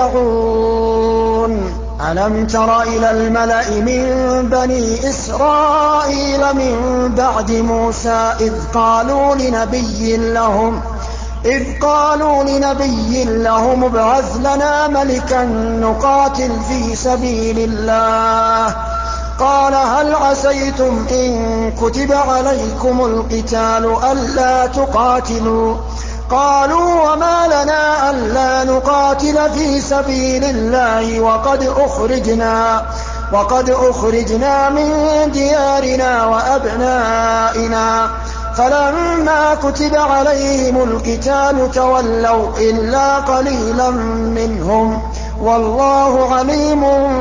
ترجعون. ألم تر إلى الملأ من بني إسرائيل من بعد موسى إذ قالوا لنبي لهم إذ قالوا لنبي لهم ابعث لنا ملكا نقاتل في سبيل الله، قال هل عسيتم إن كتب عليكم القتال ألا تقاتلوا؟ قالوا وما لنا ألا نقاتل في سبيل الله وقد أخرجنا وقد أخرجنا من ديارنا وأبنائنا، فلما كتب عليهم القتال تولوا إلا قليلا منهم، والله عليم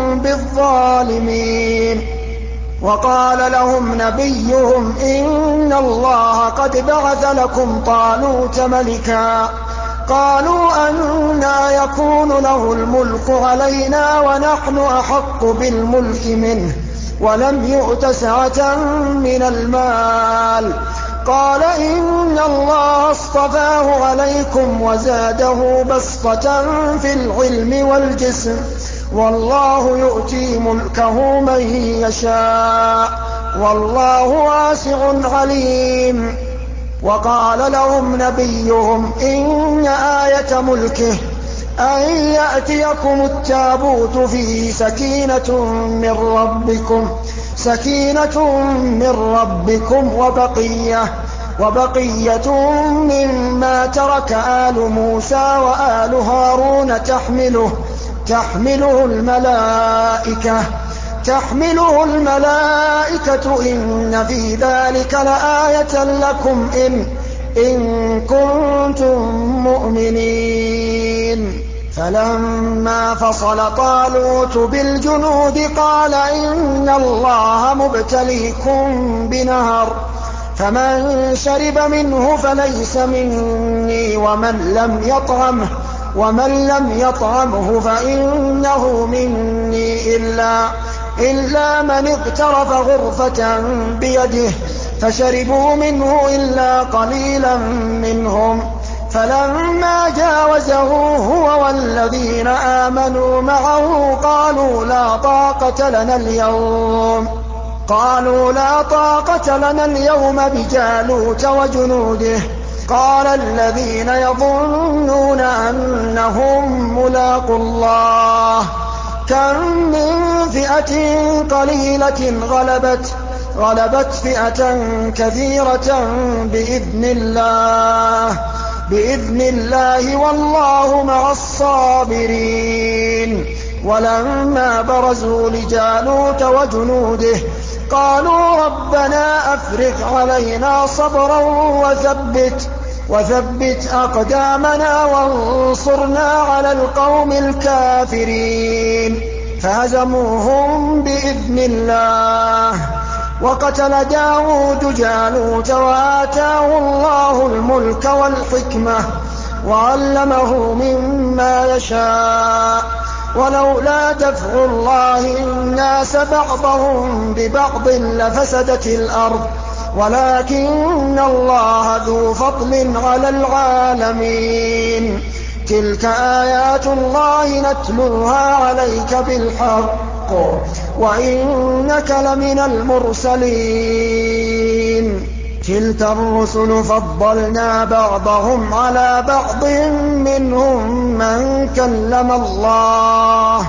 بالظالمين. وقال لهم نبيهم إن الله قد بعث لكم طالوت ملكا، قالوا أنى يكون له الملك علينا ونحن أحق بالملك منه ولم يؤت سعة من المال، قال إن الله اصطفاه عليكم وزاده بسطة في العلم والجسم، والله يؤتي ملكه من يشاء، والله واسع عليم. وقال لهم نبيهم إن آية ملكه أن يأتيكم التابوت فيه سكينة من ربكم سكينة من ربكم وبقية وبقية مما ترك آل موسى وآل هارون تحمله تحمله الملائكة تحمله الملائكة إن في ذلك لآية لكم إن إن كنتم مؤمنين. فلما فصل طالوت بالجنود قال إن الله مبتليكم بنهر فمن شرب منه فليس مني ومن لم يطعمه ومن لم يطعمه فإنه مني إلا إلا من اغترف غرفة بيده فشربوا منه إلا قليلا منهم. فلما جاوزه هو والذين آمنوا معه قالوا لا طاقة لنا اليوم قالوا لا طاقة لنا اليوم بجالوت وجنوده. قال الذين يظنون أنهم ملاقو الله كم من فئة قليلة غلبت غلبت فئة كثيرة بإذن الله بإذن الله والله مع الصابرين. ولما برزوا لجالوت وجنوده قالوا ربنا أفرغ علينا صبرا وثبت وثبت أقدامنا وانصرنا على القوم الكافرين. فهزموهم بإذن الله. وقتل داود جالوت وآتاه الله الملك والحكمة وعلمه مما يشاء ولولا دفع الله الناس بعضهم ببعض لفسدت الأرض ولكن الله ذو فضل على العالمين. تلك آيات الله نتلوها عليك بالحق وإنك لمن المرسلين. تلك الرسل فضلنا بعضهم على بعض منهم من كلم الله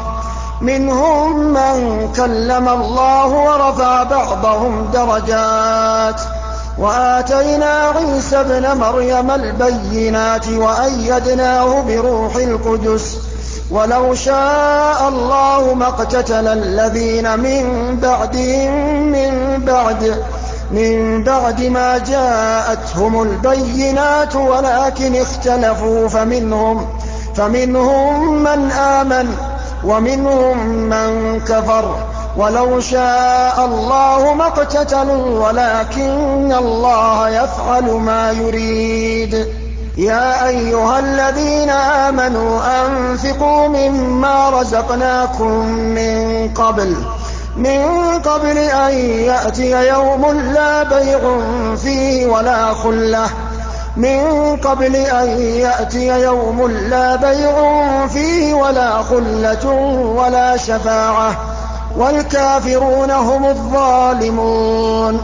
منهم من كلم الله ورفع بعضهم درجات وآتينا عيسى ابن مريم البينات وأيدناه بروح القدس ولو شاء الله ما اقتتل الذين من بعدهم من بعد من بعد ما جاءتهم البينات ولكن اختلفوا فمنهم فمنهم من آمن ومنهم من كفر ولو شاء الله ما اقتتلوا ولكن الله يفعل ما يريد. يا أيها الذين آمنوا أنفقوا مما رزقناكم من قبل من قبل أن يأتي يوم لا بيع فيه ولا خلة من قبل أن يأتي يوم لا بيع فيه ولا خلة ولا شفاعة والكافرون هم الظالمون.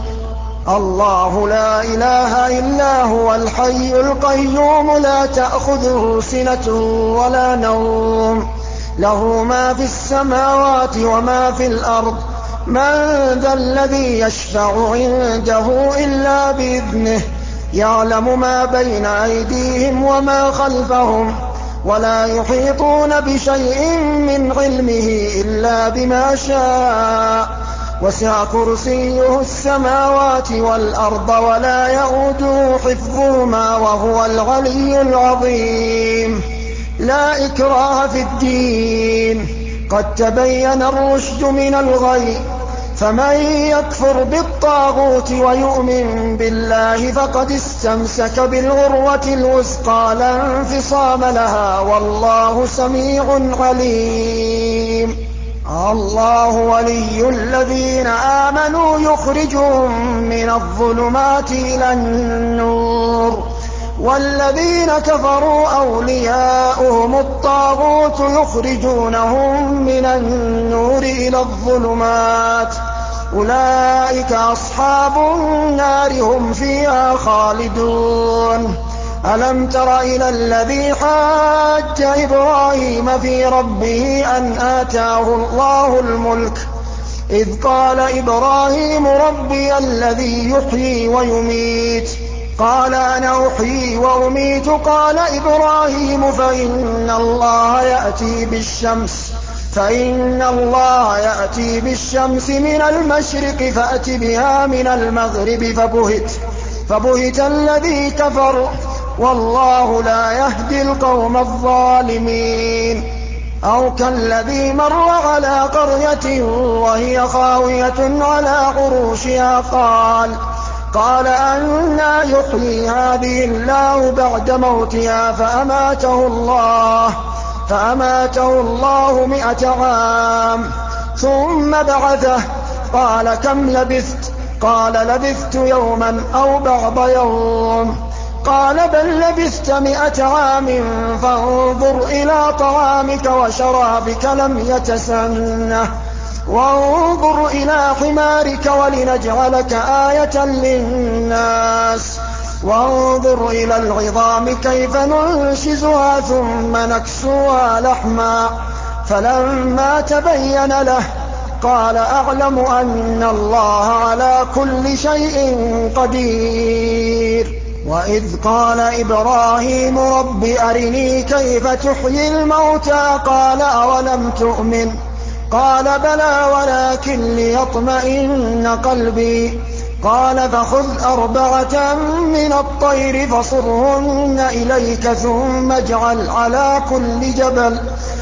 الله لا إله إلا هو الحي القيوم لا تأخذه سنة ولا نوم له ما في السماوات وما في الأرض من ذا الذي يشفع عنده إلا بإذنه يعلم ما بين أيديهم وما خلفهم ولا يحيطون بشيء من علمه إلا بما شاء وسع كرسيه السماوات والأرض ولا يئوده حفظهما وهو العلي العظيم. لا إكراه في الدين قد تبين الرشد من الغي فمن يكفر بالطاغوت ويؤمن بالله فقد استمسك بالعروة الوثقى لا انفصام لها والله سميع عليم. الله ولي الذين آمنوا يخرجهم من الظلمات إلى النور والذين كفروا أولياؤهم الطاغوت يخرجونهم من النور إلى الظلمات أولئك أصحاب النار هم فيها خالدون. ألم تر إلى الذي حاج إبراهيم في ربه أن آتاه الله الملك إذ قال إبراهيم ربي الذي يحيي ويميت قال أنا أحيي وأميت قال إبراهيم فإن الله يأتي بالشمس فإن الله يأتي بالشمس من المشرق فأت بها من المغرب فبهت فبهت الذي كفر والله لا يهدي القوم الظالمين. أو كالذي مر على قرية وهي خاوية على عروشها قال قال أنى يحيي هذه الله بعد موتها فأماته الله فأماته الله مئة عام ثم بعثه قال كم لبثت قال لبثت يوما أو بعض يوم قال بل لبثت مئة عام فانظر إلى طعامك وشرابك لم يتسنه وانظر إلى حمارك ولنجعلك آية للناس وانظر إلى العظام كيف ننشزها ثم نكسوها لحما فلما تبين له قال أعلم أن الله على كل شيء قدير. وإذ قال إبراهيم رب أرني كيف تحيي الموتى قال أولم تؤمن قال بلى ولكن ليطمئن قلبي قال فخذ أربعة من الطير فصرهن إليك ثم اجعل على كل جبل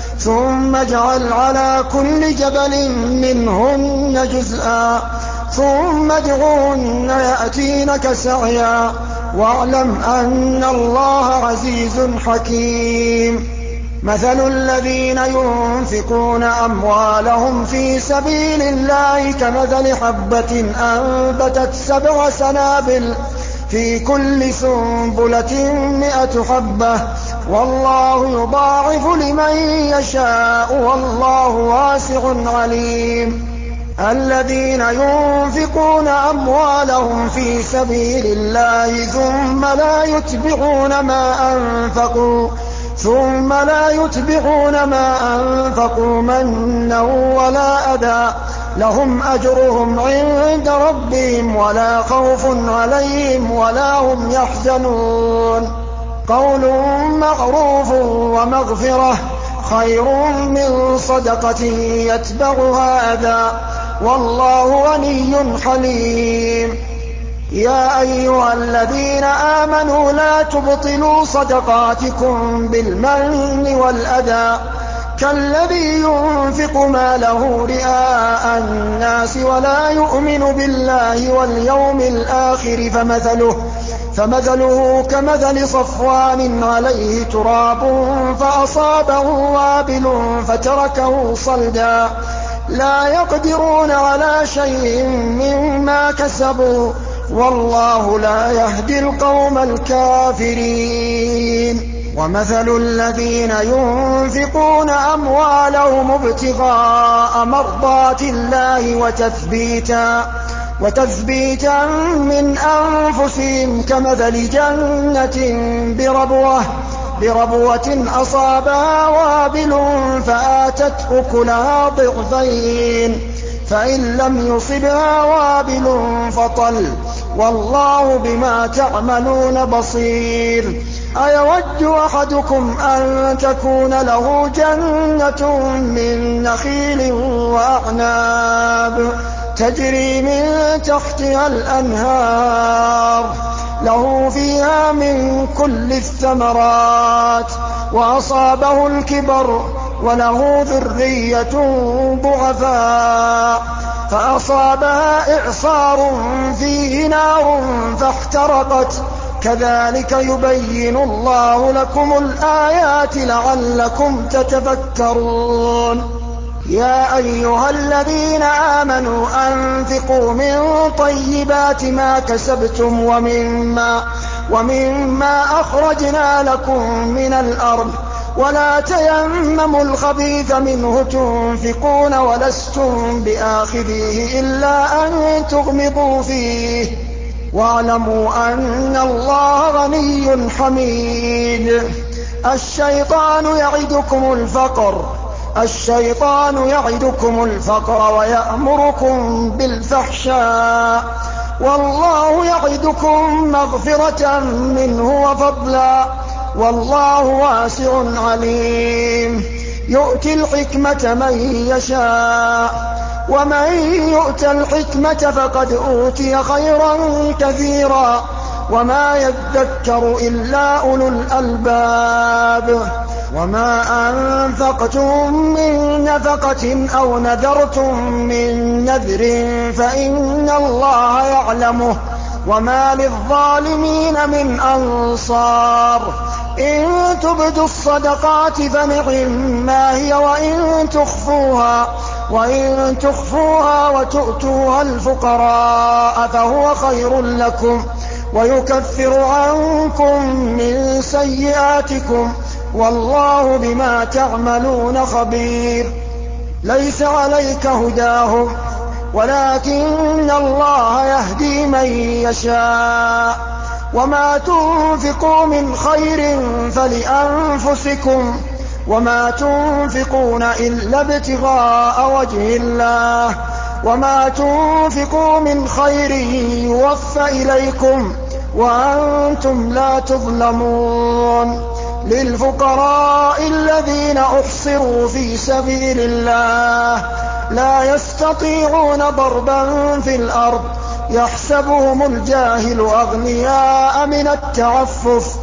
ثم اجعل على كل جبل منهن جزءا ثم ادعوهن يأتينك سعيا واعلم أن الله عزيز حكيم. مثل الذين ينفقون أموالهم في سبيل الله كمثل حبة أنبتت سبع سنابل في كل سنبلة مئة حبة والله يضاعف لمن يشاء والله واسع عليم. الذين ينفقون أموالهم في سبيل الله ثم لا يتبعون ما أنفقوا ثم لا يتبعون ما أنفقوا منا ولا أذى لهم أجرهم عند ربهم ولا خوف عليهم ولا هم يحزنون. قول معروف ومغفرة خير من صدقة يتبعها أذى والله غني حليم. يا أيها الذين آمنوا لا تبطلوا صدقاتكم بالمن والأذى كالذي ينفق ماله رئاء الناس ولا يؤمن بالله واليوم الآخر فمثله فمثله كمثل صفوان عليه تراب فأصابه وابل فتركه صلدا لا يقدرون على شيء مما كسبوا والله لا يهدي القوم الكافرين. ومثل الذين ينفقون أموالهم ابتغاء مرضات الله وتثبيتا وتثبيتا من أنفسهم كمثل جنة بربوة بربوة أصابها وابل فآتت أكلها ضعفين فإن لم يصبها وابل فطل والله بما تعملون بصير. أيود أحدكم أن تكون له جنة من نخيل وأعناب تجري من تحتها الأنهار له فيها من كل الثمرات وأصابه الكبر وله ذرية ضعفاء فأصابها إعصار فيه نار فاحترقت كذلك يبين الله لكم الآيات لعلكم تتفكرون. يا أيها الذين آمنوا أنفقوا من طيبات ما كسبتم ومما, ومما أخرجنا لكم من الأرض ولا تيمموا الخبيث منه تنفقون ولستم بآخذيه إلا أن تغمضوا فيه واعلموا أن الله غني حميد. الشيطان يعدكم الفقر الشيطان يعدكم الفقر ويأمركم بالفحشاء والله يعدكم مغفرة منه وفضلا والله واسع عليم. يؤتي الحكمة من يشاء ومن يؤت الحكمة فقد أوتي خيرا كثيرا وما يذكر إلا أولو الألباب. وما أنفقتم من نفقة أو نذرتم من نذر فإن الله يعلمه وما للظالمين من أنصار. إن تبدوا الصدقات فنعما هي وإن تخفوها وإن تخفوها وتؤتوها الفقراء فهو خير لكم ويكفر عنكم من سيئاتكم والله بما تعملون خبير. ليس عليك هداهم ولكن الله يهدي من يشاء وما تنفقوا من خير فلأنفسكم وما تنفقون إلا ابتغاء وجه الله وما تنفقوا من خير يوفى إليكم وأنتم لا تظلمون. للفقراء الذين أحصروا في سبيل الله لا يستطيعون ضربا في الأرض يحسبهم الجاهل أغنياء من التعفف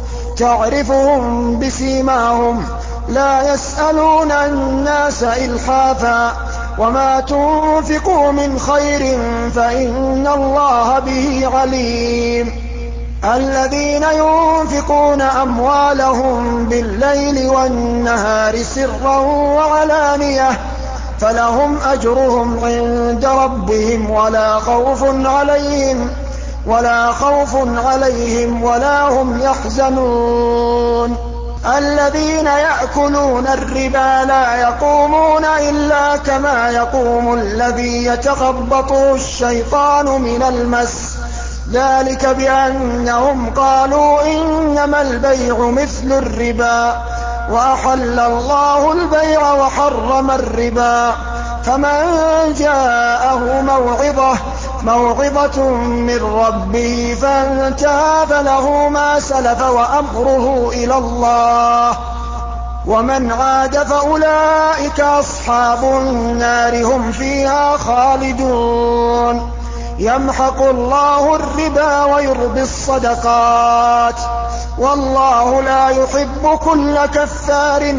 تعرفهم بسيماهم لا يسألون الناس إلحافا وما تنفقوا من خير فإن الله به عليم. الذين ينفقون أموالهم بالليل والنهار سرا وعلانية فلهم أجرهم عند ربهم ولا خوف عليهم ولا خوف عليهم ولا هم يحزنون. الذين يأكلون الربا لا يقومون إلا كما يقوم الذي يتخبطه الشيطان من المس ذلك بأنهم قالوا إنما البيع مثل الربا وأحل الله البيع وحرم الربا. فمن جاءه موعظة موعظة من ربه فانتهى فله ما سلف وأمره إلى الله ومن عاد فأولئك أصحاب النار هم فيها خالدون. يمحق الله الربا ويربي الصدقات والله لا يحب كل كفار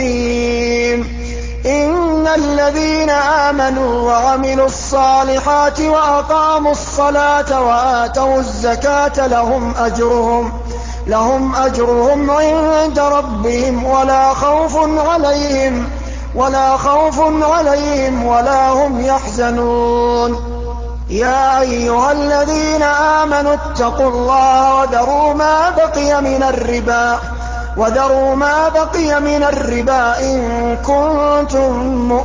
أثيم. إن الذين آمنوا وعملوا الصالحات وأقاموا الصلاة وآتوا الزكاة لهم أجرهم لهم أجرهم عند ربهم ولا خوف عليهم ولا خوف عليهم ولا هم يحزنون. يا أيها الذين آمنوا اتقوا الله وذروا ما بقي من الربا وذروا ما بقي من الربا إن كنتم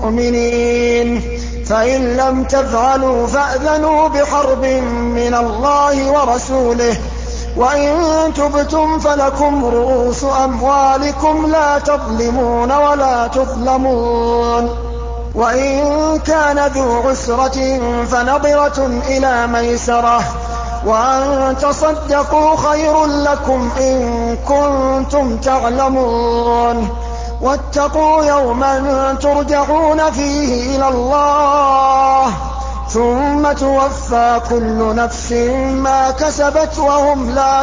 مؤمنين فإن لم تفعلوا فأذنوا بحرب من الله ورسوله وإن تبتم فلكم رؤوس أموالكم لا تظلمون ولا تظلمون. وإن كان ذو عسرة فنظرة إلى ميسرة وأن تصدقوا خير لكم إن كنتم تعلمون. واتقوا يوما ترجعون فيه إلى الله ثم توفى كل نفس ما كسبت وهم لا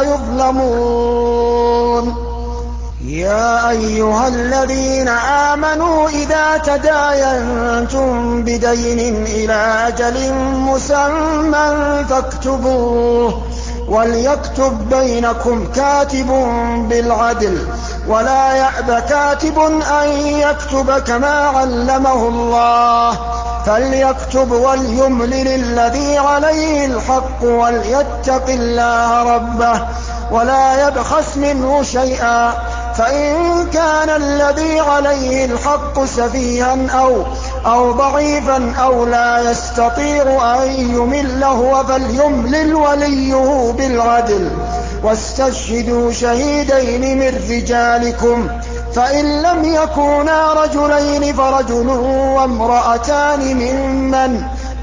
يظلمون. يا أيها الذين آمنوا إذا تداينتم بدين إلى أجل مسمى فاكتبوه وليكتب بينكم كاتب بالعدل ولا يأب كاتب أن يكتب كما علمه الله فليكتب وليملل الذي عليه الحق وليتق الله ربه ولا يبخس منه شيئا فإن كان الذي عليه الحق سفيها أو, أو ضعيفا أو لا يستطيع أن يمل هو فليملل وليه بالعدل واستشهدوا شهيدين من رجالكم فإن لم يكونا رجلين فرجل وامرأتان ممن,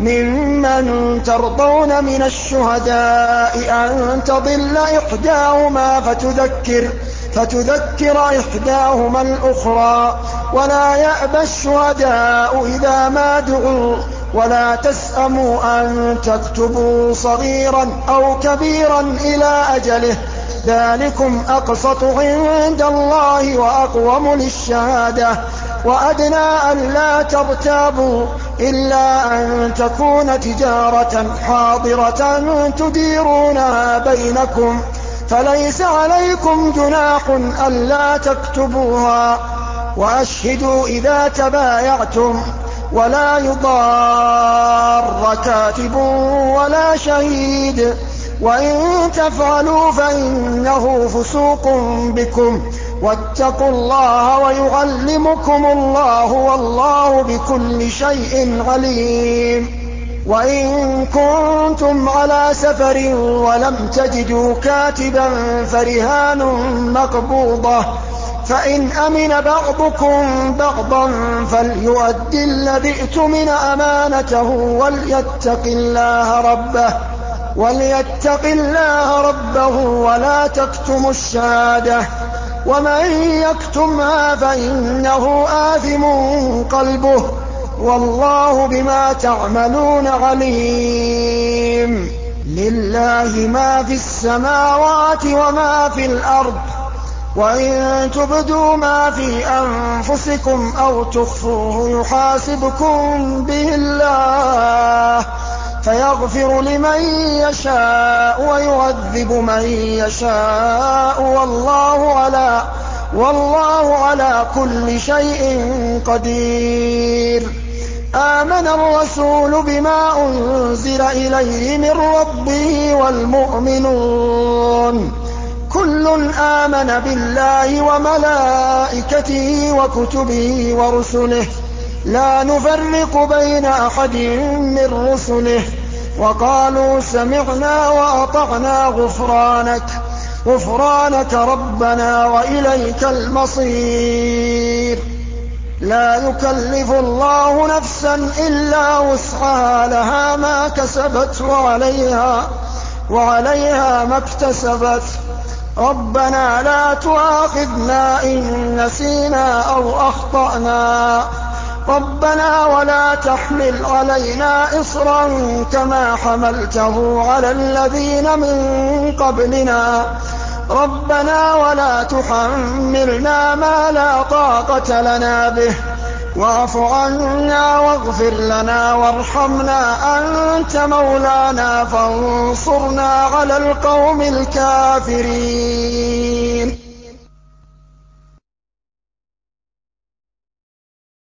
ممن ترضون من الشهداء أن تضل إحداهما فتذكر, فتذكر إحداهما الأخرى ولا يأبى الشهداء إذا ما دعوا ولا تسأموا أن تكتبوا صغيرا أو كبيرا إلى أجله ذلكم أقسط عند الله وأقوم للشهادة وأدنى ألا ترتابوا إلا أن تكون تجارة حاضرة تديرونها بينكم فليس عليكم جناح ألا تكتبوها وأشهدوا إذا تبايعتم ولا يضار كاتب ولا شهيد وإن تفعلوا فإنه فسوق بكم واتقوا الله ويعلمكم الله والله بكل شيء عليم. وإن كنتم على سفر ولم تجدوا كاتبا فرهان مقبوضة فإن أمن بعضكم بعضا فليؤد الذي ائتمن أمانته وليتق الله ربه وليتق الله ربه ولا تكتموا الشهادة ومن يكتمها فإنه آثم قلبه والله بما تعملون عليم. لله ما في السماوات وما في الأرض وإن تبدوا ما في أنفسكم أو تخفوه يحاسبكم به الله فيغفر لمن يشاء ويعذب من يشاء والله على, والله على كل شيء قدير. آمن الرسول بما أنزل إليه من ربه والمؤمنون كل آمن بالله وملائكته وكتبه ورسله لا نفرق بين أحد من رسله وقالوا سمعنا وأطعنا غفرانك غفرانك ربنا وإليك المصير. لا يكلف الله نفسا إلا وسعها لها ما كسبت وعليها, وعليها ما اكتسبت ربنا لا تؤاخذنا إن نسينا أو أخطأنا ربنا ولا تحمل علينا إصرا كما حملته على الذين من قبلنا ربنا ولا تحملنا ما لا طاقة لنا به واعف عنا واغفر لنا وارحمنا أنت مولانا فانصرنا على القوم الكافرين.